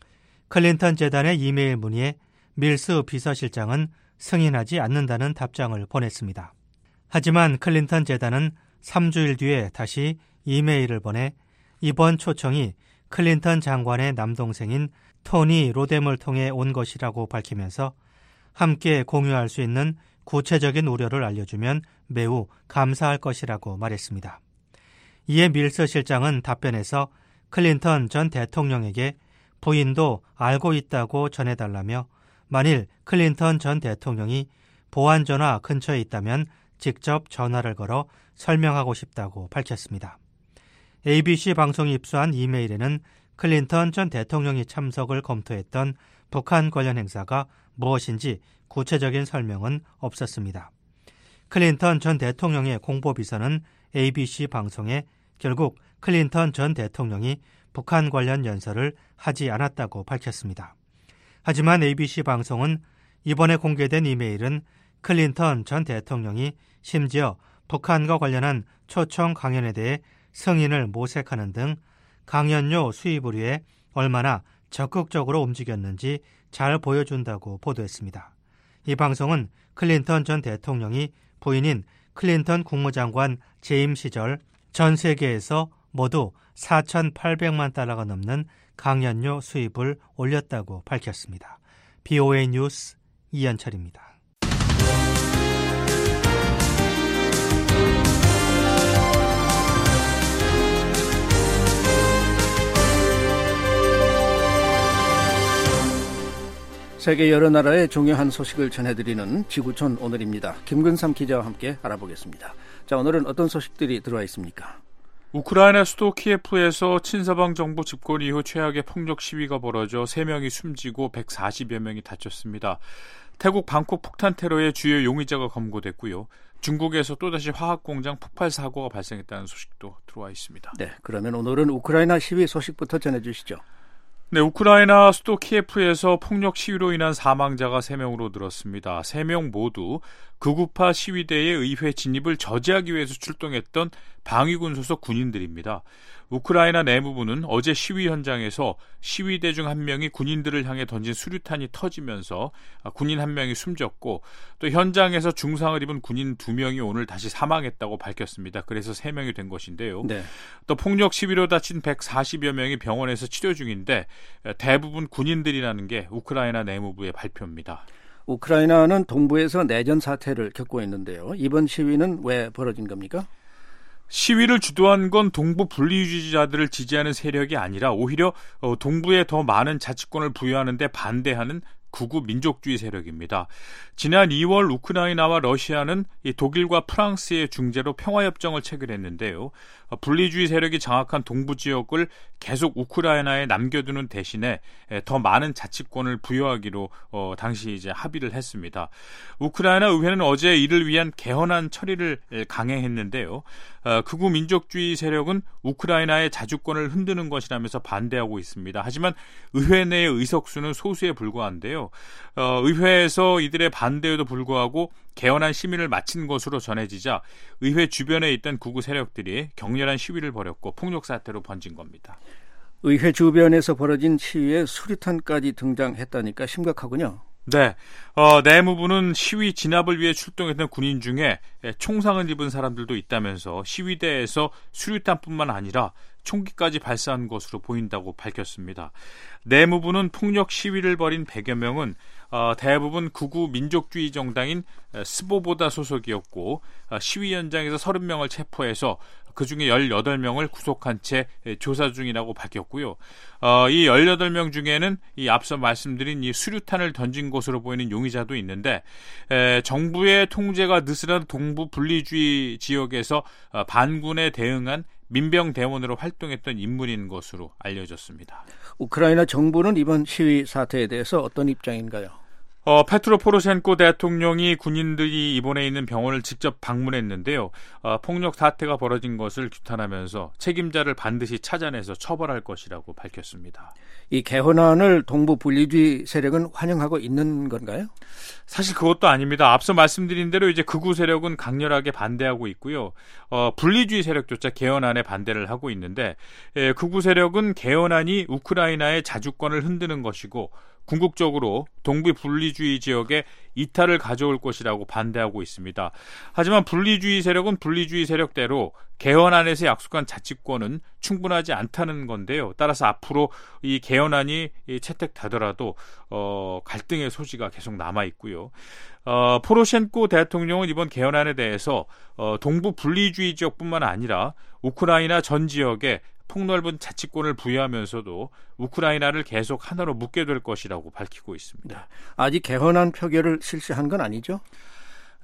클린턴 재단의 이메일 문의에 밀스 비서실장은 승인하지 않는다는 답장을 보냈습니다. 하지만 클린턴 재단은 3주일 뒤에 다시 이메일을 보내 이번 초청이 클린턴 장관의 남동생인 토니 로뎀을 통해 온 것이라고 밝히면서 함께 공유할 수 있는 구체적인 우려를 알려주면 매우 감사할 것이라고 말했습니다. 이에 밀스 실장은 답변에서 클린턴 전 대통령에게 부인도 알고 있다고 전해달라며 만일 클린턴 전 대통령이 보안전화 근처에 있다면 직접 전화를 걸어 설명하고 싶다고 밝혔습니다. ABC 방송이 입수한 이메일에는 클린턴 전 대통령이 참석을 검토했던 북한 관련 행사가 무엇인지 구체적인 설명은 없었습니다. 클린턴 전 대통령의 공보비서는 ABC 방송에 결국 클린턴 전 대통령이 북한 관련 연설을 하지 않았다고 밝혔습니다. 하지만 ABC 방송은 이번에 공개된 이메일은 클린턴 전 대통령이 심지어 북한과 관련한 초청 강연에 대해 승인을 모색하는 등 강연료 수입을 위해 얼마나 적극적으로 움직였는지 잘 보여준다고 보도했습니다. 이 방송은 클린턴 전 대통령이 부인인 클린턴 국무장관 재임 시절 전 세계에서 모두 4,800만 달러가 넘는 강연료 수입을 올렸다고 밝혔습니다. BOA 뉴스 이현철입니다. 세계 여러 나라의 중요한 소식을 전해드리는 지구촌 오늘입니다. 김근삼 기자와 함께 알아보겠습니다. 자, 오늘은 어떤 소식들이 들어와 있습니까? 우크라이나 수도 키예프에서 친서방 정부 집권 이후 최악의 폭력 시위가 벌어져 3명이 숨지고 140여 명이 다쳤습니다. 태국 방콕 폭탄 테러의 주요 용의자가 검거됐고요. 중국에서 또다시 화학공장 폭발 사고가 발생했다는 소식도 들어와 있습니다. 네, 그러면 오늘은 우크라이나 시위 소식부터 전해주시죠. 네, 우크라이나 수도 키예프에서 폭력 시위로 인한 사망자가 3명으로 늘었습니다. 3명 모두 극우파 시위대의 의회 진입을 저지하기 위해서 출동했던 방위군 소속 군인들입니다. 우크라이나 내무부는 어제 시위 현장에서 시위대 중 한 명이 군인들을 향해 던진 수류탄이 터지면서 군인 한 명이 숨졌고 또 현장에서 중상을 입은 군인 2명이 오늘 다시 사망했다고 밝혔습니다. 그래서 3명이 된 것인데요. 네. 또 폭력 시위로 다친 140여 명이 병원에서 치료 중인데 대부분 군인들이라는 게 우크라이나 내무부의 발표입니다. 우크라이나는 동부에서 내전 사태를 겪고 있는데요. 이번 시위는 왜 벌어진 겁니까? 시위를 주도한 건 동부 분리주의자들을 지지하는 세력이 아니라 오히려 동부에 더 많은 자치권을 부여하는 데 반대하는 극우 민족주의 세력입니다. 지난 2월 우크라이나와 러시아는 독일과 프랑스의 중재로 평화협정을 체결했는데요. 분리주의 세력이 장악한 동부 지역을 계속 우크라이나에 남겨두는 대신에 더 많은 자치권을 부여하기로 당시 이제 합의를 했습니다. 우크라이나 의회는 어제 이를 위한 개헌안 처리를 강행했는데요. 극우 민족주의 세력은 우크라이나의 자주권을 흔드는 것이라면서 반대하고 있습니다. 하지만 의회 내의 의석수는 소수에 불과한데요. 의회에서 이들의 반대에도 불구하고 개헌안 심의를 마친 것으로 전해지자 의회 주변에 있던 극우 세력들이 격렬한 시위를 벌였고 폭력 사태로 번진 겁니다. 의회 주변에서 벌어진 시위에 수류탄까지 등장했다니까 심각하군요. 네, 내무부는 시위 진압을 위해 출동했던 군인 중에 총상을 입은 사람들도 있다면서 시위대에서 수류탄뿐만 아니라 총기까지 발사한 것으로 보인다고 밝혔습니다. 내무부는 폭력 시위를 벌인 100여 명은 대부분 극우 민족주의 정당인 스보보다 소속이었고 시위 현장에서 30명을 체포해서 그중에 18명을 구속한 채 조사 중이라고 밝혔고요. 이 18명 중에는 이 앞서 말씀드린 이 수류탄을 던진 것으로 보이는 용의자도 있는데 정부의 통제가 느슨한 동부 분리주의 지역에서 반군에 대응한 민병대원으로 활동했던 인물인 것으로 알려졌습니다. 우크라이나 정부는 이번 시위 사태에 대해서 어떤 입장인가요? 페트로 포로셴코 대통령이 군인들이 입원해 있는 병원을 직접 방문했는데요. 폭력 사태가 벌어진 것을 규탄하면서 책임자를 반드시 찾아내서 처벌할 것이라고 밝혔습니다. 이 개헌안을 동부 분리주의 세력은 환영하고 있는 건가요? 사실 그것도 아닙니다. 앞서 말씀드린 대로 이제 극우 세력은 강렬하게 반대하고 있고요. 분리주의 세력조차 개헌안에 반대를 하고 있는데 극우 세력은 개헌안이 우크라이나의 자주권을 흔드는 것이고 궁극적으로 동부 분리주의 지역에 이탈을 가져올 것이라고 반대하고 있습니다. 하지만 분리주의 세력은 분리주의 세력대로 개헌안에서 약속한 자치권은 충분하지 않다는 건데요. 따라서 앞으로 이 개헌안이 채택되더라도 갈등의 소지가 계속 남아 있고요. 포로셴코 대통령은 이번 개헌안에 대해서 동부 분리주의 지역뿐만 아니라 우크라이나 전 지역에 폭넓은 자치권을 부여하면서도 우크라이나를 계속 하나로 묶게 될 것이라고 밝히고 있습니다. 아직 개헌안 표결을 실시한 건 아니죠?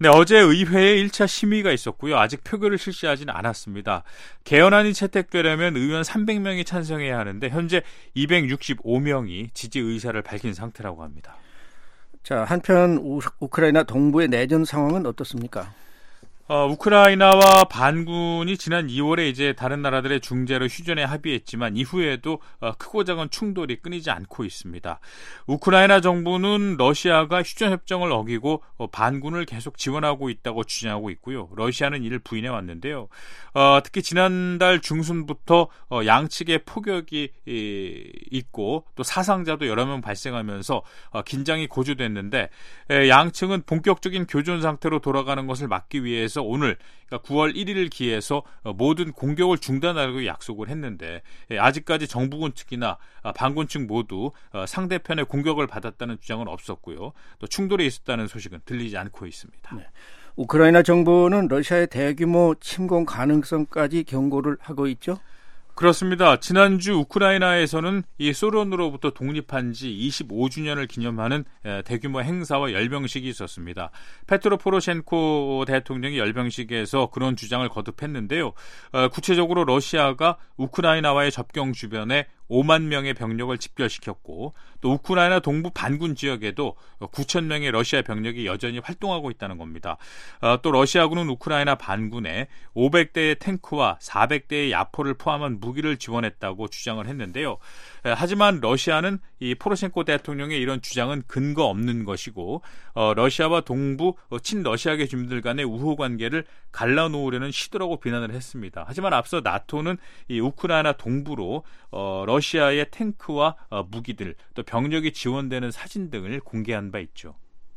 네, 어제 의회에 1차 심의가 있었고요. 아직 표결을 실시하지는 않았습니다. 개헌안이 채택되려면 의원 300명이 찬성해야 하는데 현재 265명이 지지 의사를 밝힌 상태라고 합니다. 자, 한편 우크라이나 동부의 내전 상황은 어떻습니까? 우크라이나와 반군이 지난 2월에 이제 다른 나라들의 중재로 휴전에 합의했지만 이후에도 크고 작은 충돌이 끊이지 않고 있습니다. 우크라이나 정부는 러시아가 휴전 협정을 어기고 반군을 계속 지원하고 있다고 주장하고 있고요. 러시아는 이를 부인해 왔는데요. 특히 지난달 중순부터 양측의 포격이 있고 또 사상자도 여러 명 발생하면서 긴장이 고조됐는데 양측은 본격적인 교전 상태로 돌아가는 것을 막기 위해서 오늘 그러니까 9월 1일을 기해서 모든 공격을 중단하려고 약속을 했는데 아직까지 정부군 측이나 반군 측 모두 상대편의 공격을 받았다는 주장은 없었고요. 또 충돌이 있었다는 소식은 들리지 않고 있습니다. 네. 우크라이나 정부는 러시아의 대규모 침공 가능성까지 경고를 하고 있죠? 그렇습니다. 지난주 우크라이나에서는 이 소련으로부터 독립한 지 25주년을 기념하는 대규모 행사와 열병식이 있었습니다. 페트로 포로셴코 대통령이 열병식에서 그런 주장을 거듭했는데요. 구체적으로 러시아가 우크라이나와의 접경 주변에 5만 명의 병력을 집결시켰고 또 우크라이나 동부 반군 지역에도 9천 명의 러시아 병력이 여전히 활동하고 있다는 겁니다. 또 러시아군은 우크라이나 반군에 500대의 탱크와 400대의 야포를 포함한 무기를 지원했다고 주장을 했는데요. 하지만 러시아는 이 포로셴코 대통령의 이런 주장은 근거 없는 것이고 러시아와 동부 친러시아계 주민들 간의 우호 관계를 갈라놓으려는 시도라고 비난을 했습니다. 하지만 앞서 나토는 이 우크라이나 동부로 러시아의 탱크와 무기들 또 병력이 지원되는 사진 등을 공개한 바 있죠.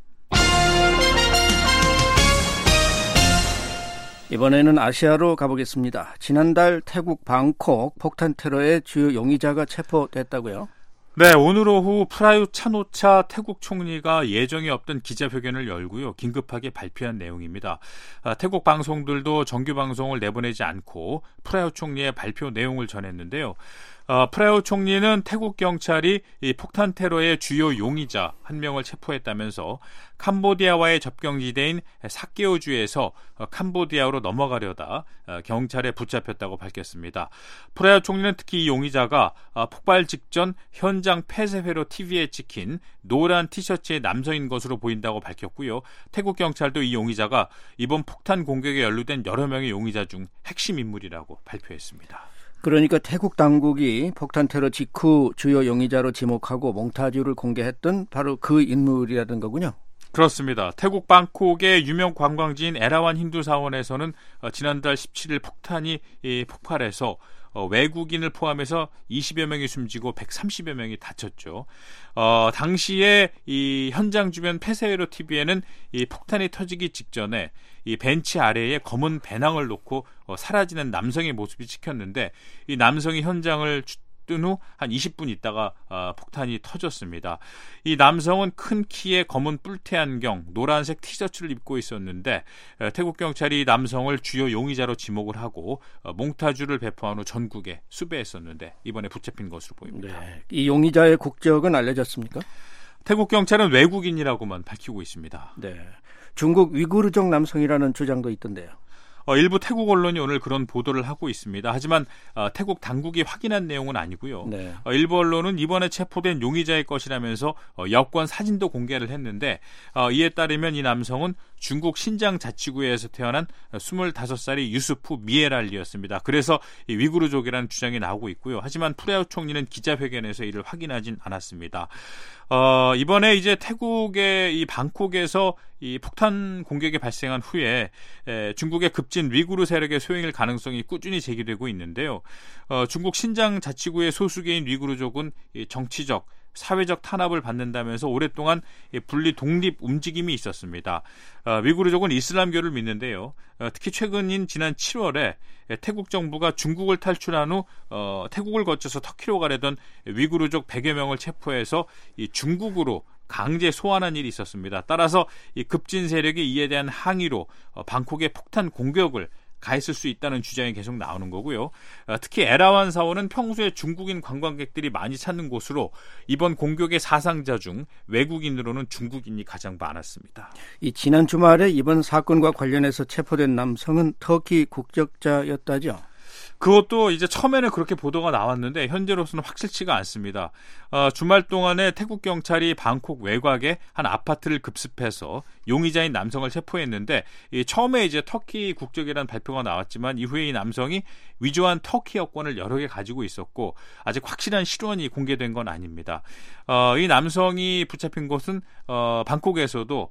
이번에는 아시아로 가보겠습니다. 지난달 태국 방콕 폭탄 테러의 주요 용의자가 체포됐다고요? 네, 오늘 오후 프라유 찬오차 태국 총리가 예정이 없던 기자회견을 열고요. 긴급하게 발표한 내용입니다. 태국 방송들도 정규 방송을 내보내지 않고 프라유 총리의 발표 내용을 전했는데요. 프라유 총리는 태국 경찰이 이 폭탄 테러의 주요 용의자 한 명을 체포했다면서 캄보디아와의 접경지대인 사케오주에서 캄보디아로 넘어가려다 경찰에 붙잡혔다고 밝혔습니다. 프라유 총리는 특히 이 용의자가 폭발 직전 현장 폐쇄회로 TV에 찍힌 노란 티셔츠의 남성인 것으로 보인다고 밝혔고요. 태국 경찰도 이 용의자가 이번 폭탄 공격에 연루된 여러 명의 용의자 중 핵심 인물이라고 발표했습니다. 그러니까 태국 당국이 폭탄 테러 직후 주요 용의자로 지목하고 몽타주를 공개했던 바로 그 인물이라는 거군요. 그렇습니다. 태국 방콕의 유명 관광지인 에라완 힌두 사원에서는 지난달 17일 폭탄이 폭발해서 외국인을 포함해서 20여 명이 숨지고 130여 명이 다쳤죠. 당시에 이 현장 주변 폐쇄회로 TV에는 이 폭탄이 터지기 직전에 이 벤치 아래에 검은 배낭을 놓고 사라지는 남성의 모습이 찍혔는데 이 남성이 현장을 뜬 후 한 20분 있다가 폭탄이 터졌습니다. 이 남성은 큰 키에 검은 뿔테 안경, 노란색 티셔츠를 입고 있었는데 태국 경찰이 이 남성을 주요 용의자로 지목을 하고 몽타주를 배포한 후 전국에 수배했었는데 이번에 붙잡힌 것으로 보입니다. 네. 이 용의자의 국적은 알려졌습니까? 태국 경찰은 외국인이라고만 밝히고 있습니다. 네. 중국 위구르족 남성이라는 주장도 있던데요. 일부 태국 언론이 오늘 그런 보도를 하고 있습니다. 하지만 태국 당국이 확인한 내용은 아니고요. 네. 일부 언론은 이번에 체포된 용의자의 것이라면서 여권 사진도 공개를 했는데 이에 따르면 이 남성은 중국 신장 자치구에서 태어난 25살의 유스프 미에랄리였습니다. 그래서 이 위구르족이라는 주장이 나오고 있고요. 하지만 프라유 총리는 기자회견에서 이를 확인하진 않았습니다. 이번에 이제 태국의 이 방콕에서 이 폭탄 공격이 발생한 후에 중국의 급진 위구르 세력의 소행일 가능성이 꾸준히 제기되고 있는데요. 중국 신장 자치구의 소수계인 위구르족은 이 정치적 사회적 탄압을 받는다면서 오랫동안 분리 독립 움직임이 있었습니다. 위구르족은 이슬람교를 믿는데요. 특히 최근인 지난 7월에 태국 정부가 중국을 탈출한 후 태국을 거쳐서 터키로 가려던 위구르족 100여 명을 체포해서 이 중국으로 강제 소환한 일이 있었습니다. 따라서 이 급진 세력이 이에 대한 항의로 방콕의 폭탄 공격을 가했을 수 있다는 주장이 계속 나오는 거고요. 특히 에라완 사원은 평소에 중국인 관광객들이 많이 찾는 곳으로 이번 공격의 사상자 중 외국인으로는 중국인이 가장 많았습니다. 이 지난 주말에 이번 사건과 관련해서 체포된 남성은 터키 국적자였다죠? 그것도 이제 처음에는 그렇게 보도가 나왔는데 현재로서는 확실치가 않습니다. 주말 동안에 태국 경찰이 방콕 외곽의 한 아파트를 급습해서 용의자인 남성을 체포했는데 처음에 이제 터키 국적이라는 발표가 나왔지만 이후에 이 남성이 위조한 터키 여권을 여러 개 가지고 있었고 아직 확실한 실원이 공개된 건 아닙니다. 이 남성이 붙잡힌 곳은 방콕에서도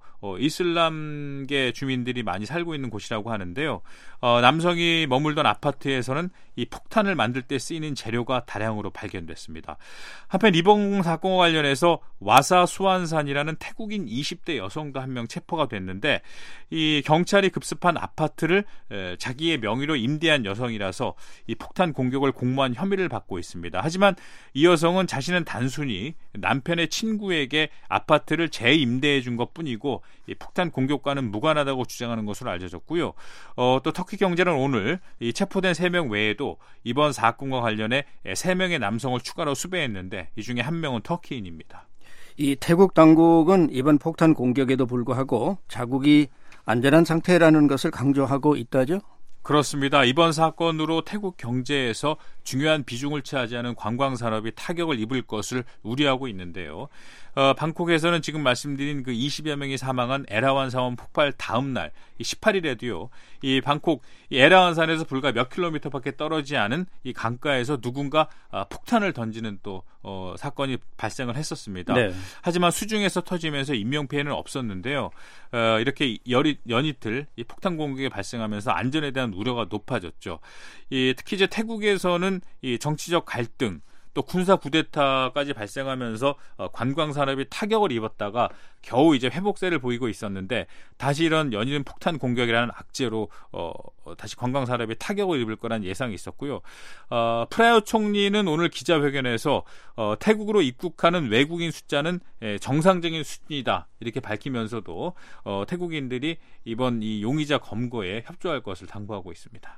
이슬람계 주민들이 많이 살고 있는 곳이라고 하는데요. 남성이 머물던 아파트에서는 이 폭탄을 만들 때 쓰이는 재료가 다량으로 발견됐습니다. 한편 이번 사건과 관련해서 와사 수완산이라는 태국인 20대 여성도 한 명 체포가 됐는데 이 경찰이 급습한 아파트를 자기의 명의로 임대한 여성이라서 이 폭탄 공격을 공모한 혐의를 받고 있습니다. 하지만 이 여성은 자신은 단순히 남편의 친구에게 아파트를 재임대해 준 것뿐이고 이 폭탄 공격과는 무관하다고 주장하는 것으로 알려졌고요. 또 터키 경찰은 오늘 이 체포된 3명 외에도 이번 사건과 관련해 3명의 남성을 추가로 수배했는데 이 중에 1명은 터키인입니다. 이 태국 당국은 이번 폭탄 공격에도 불구하고 자국이 안전한 상태라는 것을 강조하고 있다죠? 그렇습니다. 이번 사건으로 태국 경제에서 중요한 비중을 차지하는 관광산업이 타격을 입을 것을 우려하고 있는데요. 방콕에서는 지금 말씀드린 그 20여 명이 사망한 에라완 사원 폭발 다음 날 18일에도요. 이 방콕 이 에라완 산에서 불과 몇 킬로미터밖에 떨어지지 않은 이 강가에서 누군가 폭탄을 던지는 또 사건이 발생을 했었습니다. 네. 하지만 수중에서 터지면서 인명피해는 없었는데요. 이렇게 연이틀 이 폭탄 공격이 발생하면서 안전에 대한 우려가 높아졌죠. 특히 이제 태국에서는 이 정치적 갈등 또 군사 쿠데타까지 발생하면서 관광 산업이 타격을 입었다가 겨우 이제 회복세를 보이고 있었는데 다시 이런 연이은 폭탄 공격이라는 악재로 다시 관광 산업이 타격을 입을 거란 예상이 있었고요. 프라요 총리는 오늘 기자회견에서 태국으로 입국하는 외국인 숫자는 정상적인 수준이다 이렇게 밝히면서도 태국인들이 이번 이 용의자 검거에 협조할 것을 당부하고 있습니다.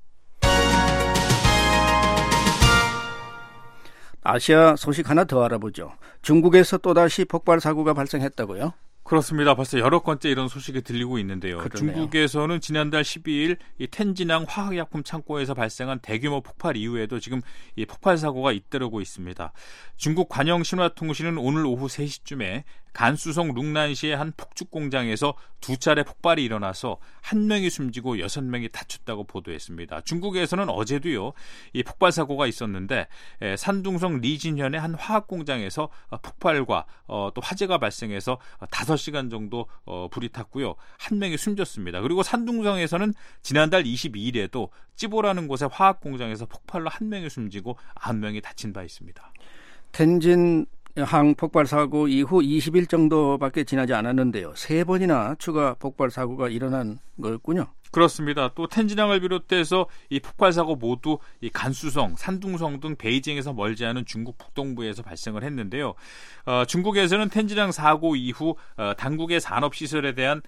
아시아 소식 하나 더 알아보죠. 중국에서 또다시 폭발 사고가 발생했다고요? 그렇습니다. 벌써 여러 건째 이런 소식이 들리고 있는데요. 그러네요. 중국에서는 지난달 12일 이 텐진항 화학약품 창고에서 발생한 대규모 폭발 이후에도 지금 이 폭발 사고가 잇따르고 있습니다. 중국 관영 신화통신은 오늘 오후 3시쯤에 간수성 룽난시의 한 폭죽 공장에서 2차례 폭발이 일어나서 1명이 숨지고 6명이 다쳤다고 보도했습니다. 중국에서는 어제도요, 이 폭발 사고가 있었는데 산둥성 리진현의 한 화학 공장에서 폭발과 또 화재가 발생해서 5시간 정도 불이 탔고요. 1명이 숨졌습니다. 그리고 산둥성에서는 지난달 22일에도 찌보라는 곳의 화학 공장에서 폭발로 1명이 숨지고 9명이 다친 바 있습니다. 텐진 항 폭발 사고 이후 20일 정도밖에 지나지 않았는데요. 3번이나 추가 폭발 사고가 일어난 거였군요. 그렇습니다. 또 텐진항을 비롯해서 이 폭발 사고 모두 이 간수성, 산둥성 등 베이징에서 멀지 않은 중국 북동부에서 발생을 했는데요. 중국에서는 텐진항 사고 이후 당국의 산업시설에 대한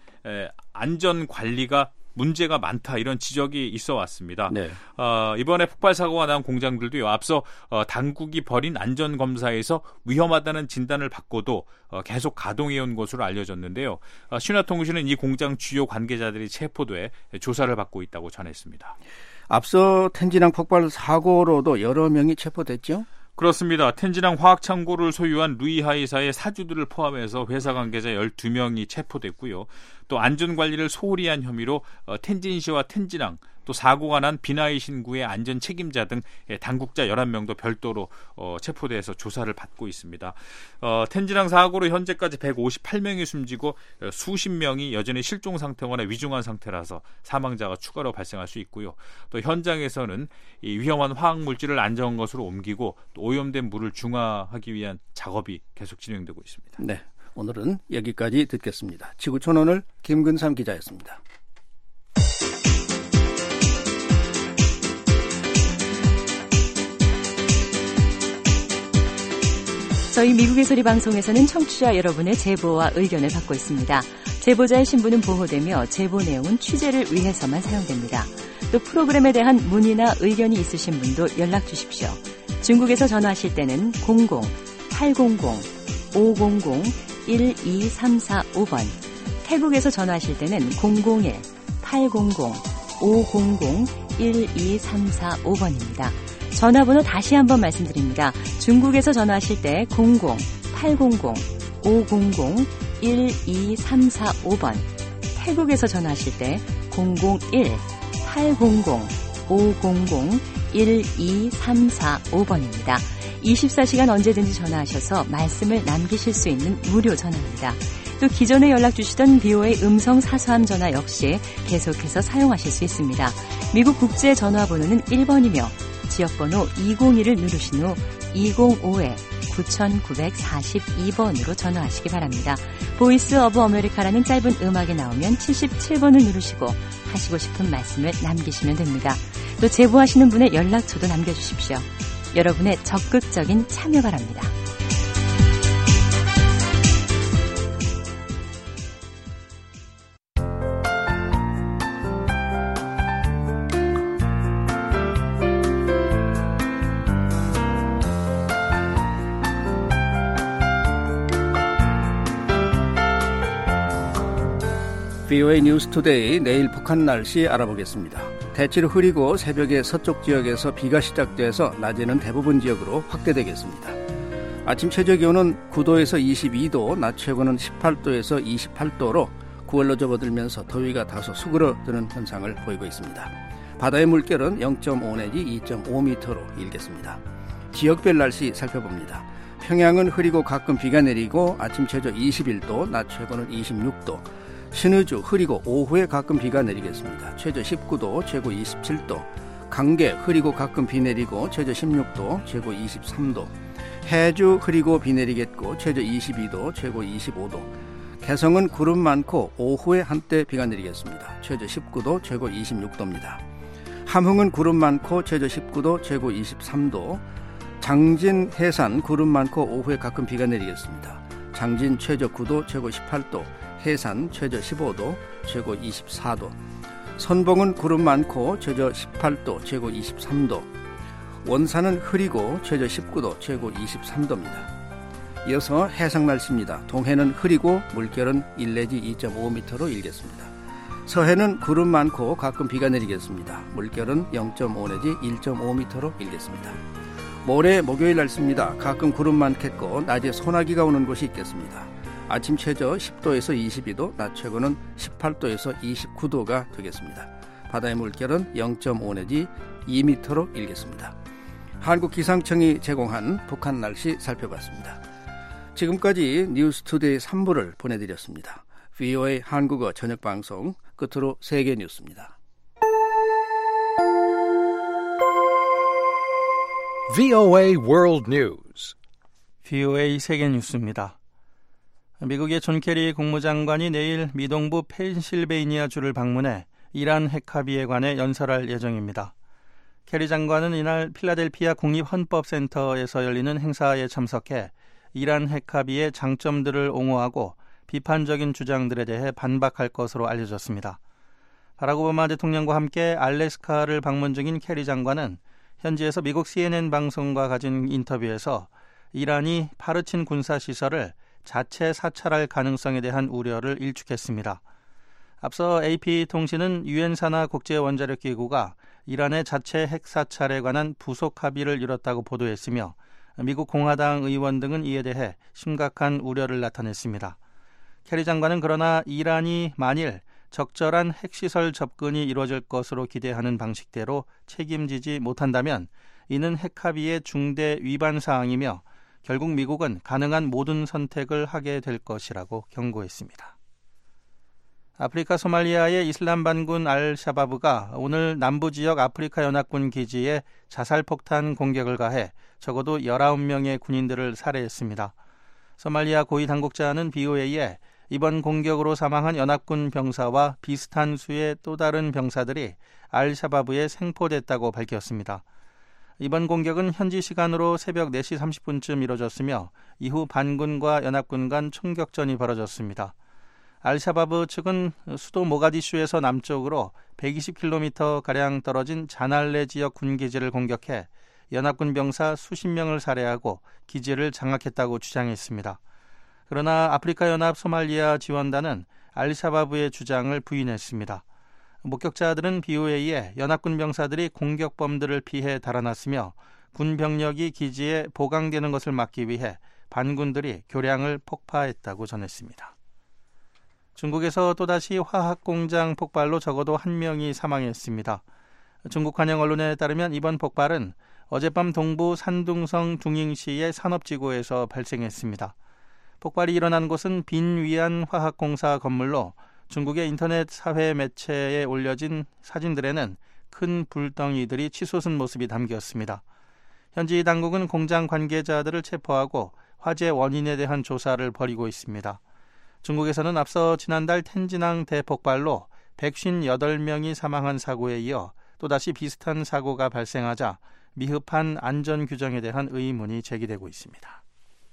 안전 관리가 문제가 많다 이런 지적이 있어 왔습니다. 네. 이번에 폭발 사고가 난 공장들도요. 앞서 당국이 벌인 안전 검사에서 위험하다는 진단을 받고도 계속 가동해온 것으로 알려졌는데요. 신화통신은 이 공장 주요 관계자들이 체포돼 조사를 받고 있다고 전했습니다. 앞서 텐진항 폭발 사고로도 여러 명이 체포됐죠? 그렇습니다. 텐진항 화학창고를 소유한 루이하이사의 사주들을 포함해서 회사 관계자 12명이 체포됐고요. 또 안전관리를 소홀히 한 혐의로 텐진시와 텐진항, 또 사고가 난 비나이 신구의 안전 책임자 등 당국자 11명도 별도로 체포돼서 조사를 받고 있습니다. 텐진항 사고로 현재까지 158명이 숨지고 수십 명이 여전히 실종 상태거나 위중한 상태라서 사망자가 추가로 발생할 수 있고요. 또 현장에서는 이 위험한 화학물질을 안전한 것으로 옮기고 또 오염된 물을 중화하기 위한 작업이 계속 진행되고 있습니다. 네, 오늘은 여기까지 듣겠습니다. 지구촌오늘 김근삼 기자였습니다. 저희 미국의 소리 방송에서는 청취자 여러분의 제보와 의견을 받고 있습니다. 제보자의 신분은 보호되며 제보 내용은 취재를 위해서만 사용됩니다. 또 프로그램에 대한 문의나 의견이 있으신 분도 연락 주십시오. 중국에서 전화하실 때는 00-800-500-12345번, 태국에서 전화하실 때는 001-800-500-12345번입니다. 전화번호 다시 한번 말씀드립니다. 중국에서 전화하실 때 00800-500-12345번, 태국에서 전화하실 때 001-800-500-12345번입니다. 24시간 언제든지 전화하셔서 말씀을 남기실 수 있는 무료 전화입니다. 또 기존에 연락 주시던 BOA 음성 사서함 전화 역시 계속해서 사용하실 수 있습니다. 미국 국제 전화번호는 1번이며 지역번호 202를 누르신 후 205-9942번으로 전화하시기 바랍니다. 보이스 오브 아메리카라는 짧은 음악이 나오면 77번을 누르시고 하시고 싶은 말씀을 남기시면 됩니다. 또 제보하시는 분의 연락처도 남겨주십시오. 여러분의 적극적인 참여 바랍니다. VOA 뉴스 투데이, 내일 북한 날씨 알아보겠습니다. 대체로 흐리고 새벽에 서쪽 지역에서 비가 시작돼서 낮에는 대부분 지역으로 확대되겠습니다. 아침 최저 기온은 9도에서 22도, 낮 최고는 18도에서 28도로 9월로 접어들면서 더위가 다소 수그러드는 현상을 보이고 있습니다. 바다의 물결은 0.5 내지 2.5m로 일겠습니다. 지역별 날씨 살펴봅니다. 평양은 흐리고 가끔 비가 내리고 아침 최저 21도, 낮 최고는 26도. 신의주 흐리고 오후에 가끔 비가 내리겠습니다. 최저 19도, 최고 27도. 강계 흐리고 가끔 비 내리고 최저 16도, 최고 23도. 해주 흐리고 비 내리겠고 최저 22도, 최고 25도. 개성은 구름 많고 오후에 한때 비가 내리겠습니다. 최저 19도, 최고 26도입니다. 함흥은 구름 많고 최저 19도, 최고 23도. 장진 해산 구름 많고 오후에 가끔 비가 내리겠습니다. 장진 최저 9도, 최고 18도. 해산 최저 15도, 최고 24도. 선봉은 구름 많고 최저 18도, 최고 23도. 원산은 흐리고 최저 19도, 최고 23도입니다. 이어서 해상 날씨입니다. 동해는 흐리고 물결은 1 내지 2.5m로 일겠습니다. 서해는 구름 많고 가끔 비가 내리겠습니다. 물결은 0.5 내지 1.5m로 일겠습니다. 모레 목요일 날씨입니다. 가끔 구름 많겠고 낮에 소나기가 오는 곳이 있겠습니다. 아침 최저 10도에서 22도, 낮 최고는 18도에서 29도가 되겠습니다. 바다의 물결은 0.5 내지 2m로 일겠습니다. 한국기상청이 제공한 북한 날씨 살펴봤습니다. 지금까지 뉴스투데이 3부를 보내드렸습니다. VOA 한국어 저녁방송, 끝으로 세계 뉴스입니다. VOA World News. VOA 세계 뉴스입니다. 미국의 존 케리 국무장관이 내일 미동부 펜실베이니아주를 방문해 이란 핵 합의에 관해 연설할 예정입니다. 케리 장관은 이날 필라델피아 국립헌법센터에서 열리는 행사에 참석해 이란 핵 합의의 장점들을 옹호하고 비판적인 주장들에 대해 반박할 것으로 알려졌습니다. 바락 오바마 대통령과 함께 알래스카를 방문 중인 케리 장관은 현지에서 미국 CNN 방송과 가진 인터뷰에서 이란이 파르친 군사시설을 자체 사찰할 가능성에 대한 우려를 일축했습니다. 앞서 AP통신은 유엔 산하 국제원자력기구가 이란의 자체 핵 사찰에 관한 부속 합의를 이뤘다고 보도했으며 미국 공화당 의원 등은 이에 대해 심각한 우려를 나타냈습니다. 케리 장관은 그러나 이란이 만일 적절한 핵시설 접근이 이루어질 것으로 기대하는 방식대로 책임지지 못한다면 이는 핵 합의의 중대 위반 사항이며 결국 미국은 가능한 모든 선택을 하게 될 것이라고 경고했습니다. 아프리카 소말리아의 이슬람 반군 알샤바브가 오늘 남부지역 아프리카 연합군 기지에 자살폭탄 공격을 가해 적어도 19명의 군인들을 살해했습니다. 소말리아 고위 당국자는 BOA에 이번 공격으로 사망한 연합군 병사와 비슷한 수의 또 다른 병사들이 알샤바브에 생포됐다고 밝혔습니다. 이번 공격은 현지 시간으로 새벽 4시 30분쯤 이뤄졌으며 이후 반군과 연합군 간 총격전이 벌어졌습니다. 알샤바브 측은 수도 모가디슈에서 남쪽으로 120km가량 떨어진 자날레 지역 군기지를 공격해 연합군 병사 수십 명을 살해하고 기지를 장악했다고 주장했습니다. 그러나 아프리카연합 소말리아 지원단은 알샤바브의 주장을 부인했습니다. 목격자들은 BOA에 연합군 병사들이 공격범들을 피해 달아났으며 군 병력이 기지에 보강되는 것을 막기 위해 반군들이 교량을 폭파했다고 전했습니다. 중국에서 또다시 화학공장 폭발로 적어도 1명이 사망했습니다. 중국 관영 언론에 따르면 이번 폭발은 어젯밤 동부 산둥성 둥잉시의 산업지구에서 발생했습니다. 폭발이 일어난 곳은 빈위안 화학공사 건물로 중국의 인터넷 사회 매체에 올려진 사진들에는 큰 불덩이들이 치솟은 모습이 담겼습니다. 현지 당국은 공장 관계자들을 체포하고 화재 원인에 대한 조사를 벌이고 있습니다. 중국에서는 앞서 지난달 텐진항 대폭발로 158명이 사망한 사고에 이어 또다시 비슷한 사고가 발생하자 미흡한 안전 규정에 대한 의문이 제기되고 있습니다.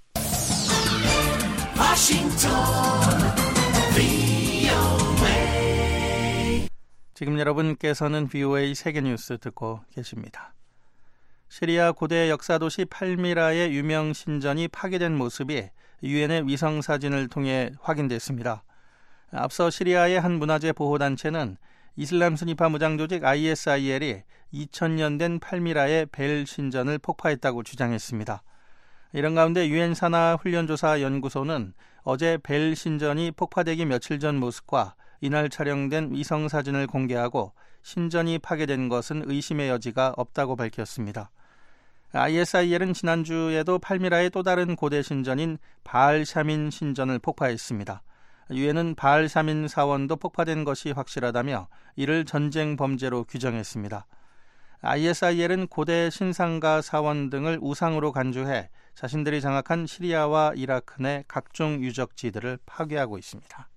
지금 여러분께서는 VOA 세계뉴스 듣고 계십니다. 시리아 고대 역사도시 팔미라의 유명 신전이 파괴된 모습이 유엔의 위성사진을 통해 확인됐습니다. 앞서 시리아의 한 문화재 보호단체는 이슬람 순위파 무장조직 ISIL이 2000년 된 팔미라의 벨 신전을 폭파했다고 주장했습니다. 이런 가운데 유엔 산하 훈련조사 연구소는 어제 벨 신전이 폭파되기 며칠 전 모습과 이날 촬영된 위성사진을 공개하고 신전이 파괴된 것은 의심의 여지가 없다고 밝혔습니다. ISIL은 지난주에도 팔미라의 또 다른 고대 신전인 바알샤민 신전을 폭파했습니다. 유엔은 바알샤민 사원도 폭파된 것이 확실하다며 이를 전쟁 범죄로 규정했습니다. ISIL은 고대 신상가 사원 등을 우상으로 간주해 자신들이 장악한 시리아와 이라크 내 각종 유적지들을 파괴하고 있습니다.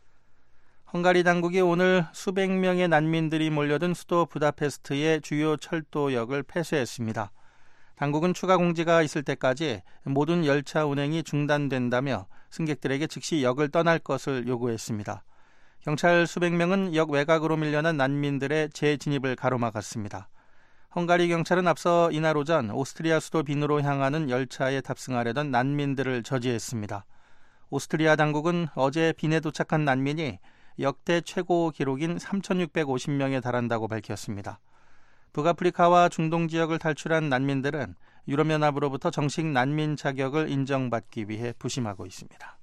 헝가리 당국이 오늘 수백 명의 난민들이 몰려든 수도 부다페스트의 주요 철도역을 폐쇄했습니다. 당국은 추가 공지가 있을 때까지 모든 열차 운행이 중단된다며 승객들에게 즉시 역을 떠날 것을 요구했습니다. 경찰 수백 명은 역 외곽으로 밀려난 난민들의 재진입을 가로막았습니다. 헝가리 경찰은 앞서 이날 오전 오스트리아 수도 빈으로 향하는 열차에 탑승하려던 난민들을 저지했습니다. 오스트리아 당국은 어제 빈에 도착한 난민이 역대 최고 기록인 3,650명에 달한다고 밝혔습니다. 북아프리카와 중동 지역을 탈출한 난민들은 유럽연합으로부터 정식 난민 자격을 인정받기 위해 부심하고 있습니다.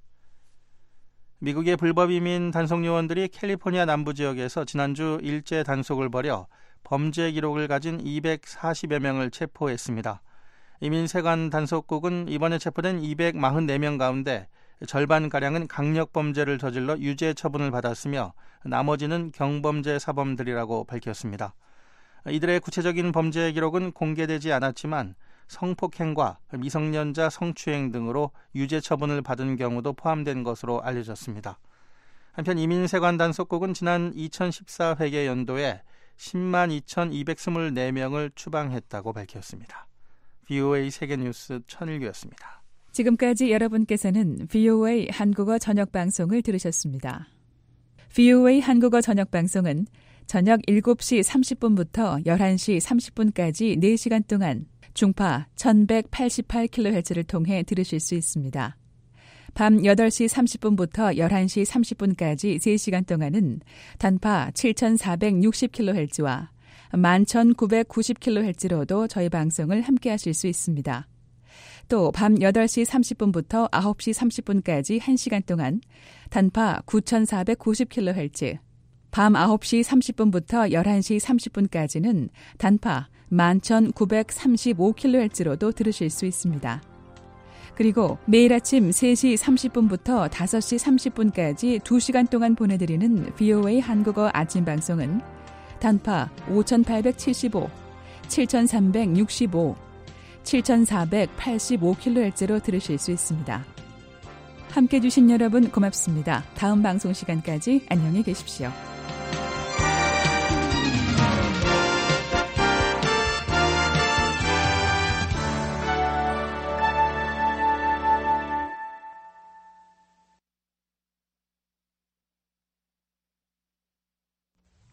미국의 불법 이민 단속 요원들이 캘리포니아 남부 지역에서 지난주 일제 단속을 벌여 범죄 기록을 가진 240여 명을 체포했습니다. 이민세관 단속국은 이번에 체포된 244명 가운데 절반가량은 강력범죄를 저질러 유죄 처분을 받았으며 나머지는 경범죄 사범들이라고 밝혔습니다. 이들의 구체적인 범죄 기록은 공개되지 않았지만 성폭행과 미성년자 성추행 등으로 유죄 처분을 받은 경우도 포함된 것으로 알려졌습니다. 한편 이민세관 단속국은 지난 2014 회계 연도에 10만 2,224명을 추방했다고 밝혔습니다. VOA 세계뉴스 천일규였습니다. 지금까지 여러분께서는 VOA 한국어 저녁방송을 들으셨습니다. VOA 한국어 저녁방송은 저녁 7시 30분부터 11시 30분까지 4시간 동안 중파 1188kHz를 통해 들으실 수 있습니다. 밤 8시 30분부터 11시 30분까지 3시간 동안은 단파 7460kHz와 11990kHz로도 저희 방송을 함께 하실 수 있습니다. 또 밤 8시 30분부터 9시 30분까지 1시간 동안 단파 9490kHz, 밤 9시 30분부터 11시 30분까지는 단파 11935kHz로도 들으실 수 있습니다. 그리고 매일 아침 3시 30분부터 5시 30분까지 2시간 동안 보내드리는 VOA 한국어 아침 방송은 단파 5875, 7365, 7485kHz로 들으실 수 있습니다. 함께해 주신 여러분 고맙습니다. 다음 방송 시간까지 안녕히 계십시오.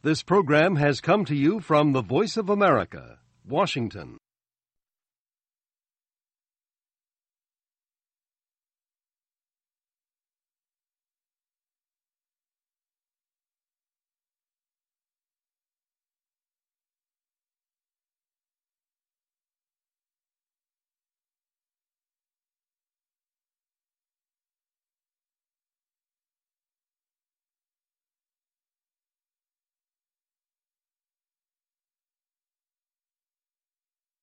This program has come to you from the Voice of America, Washington.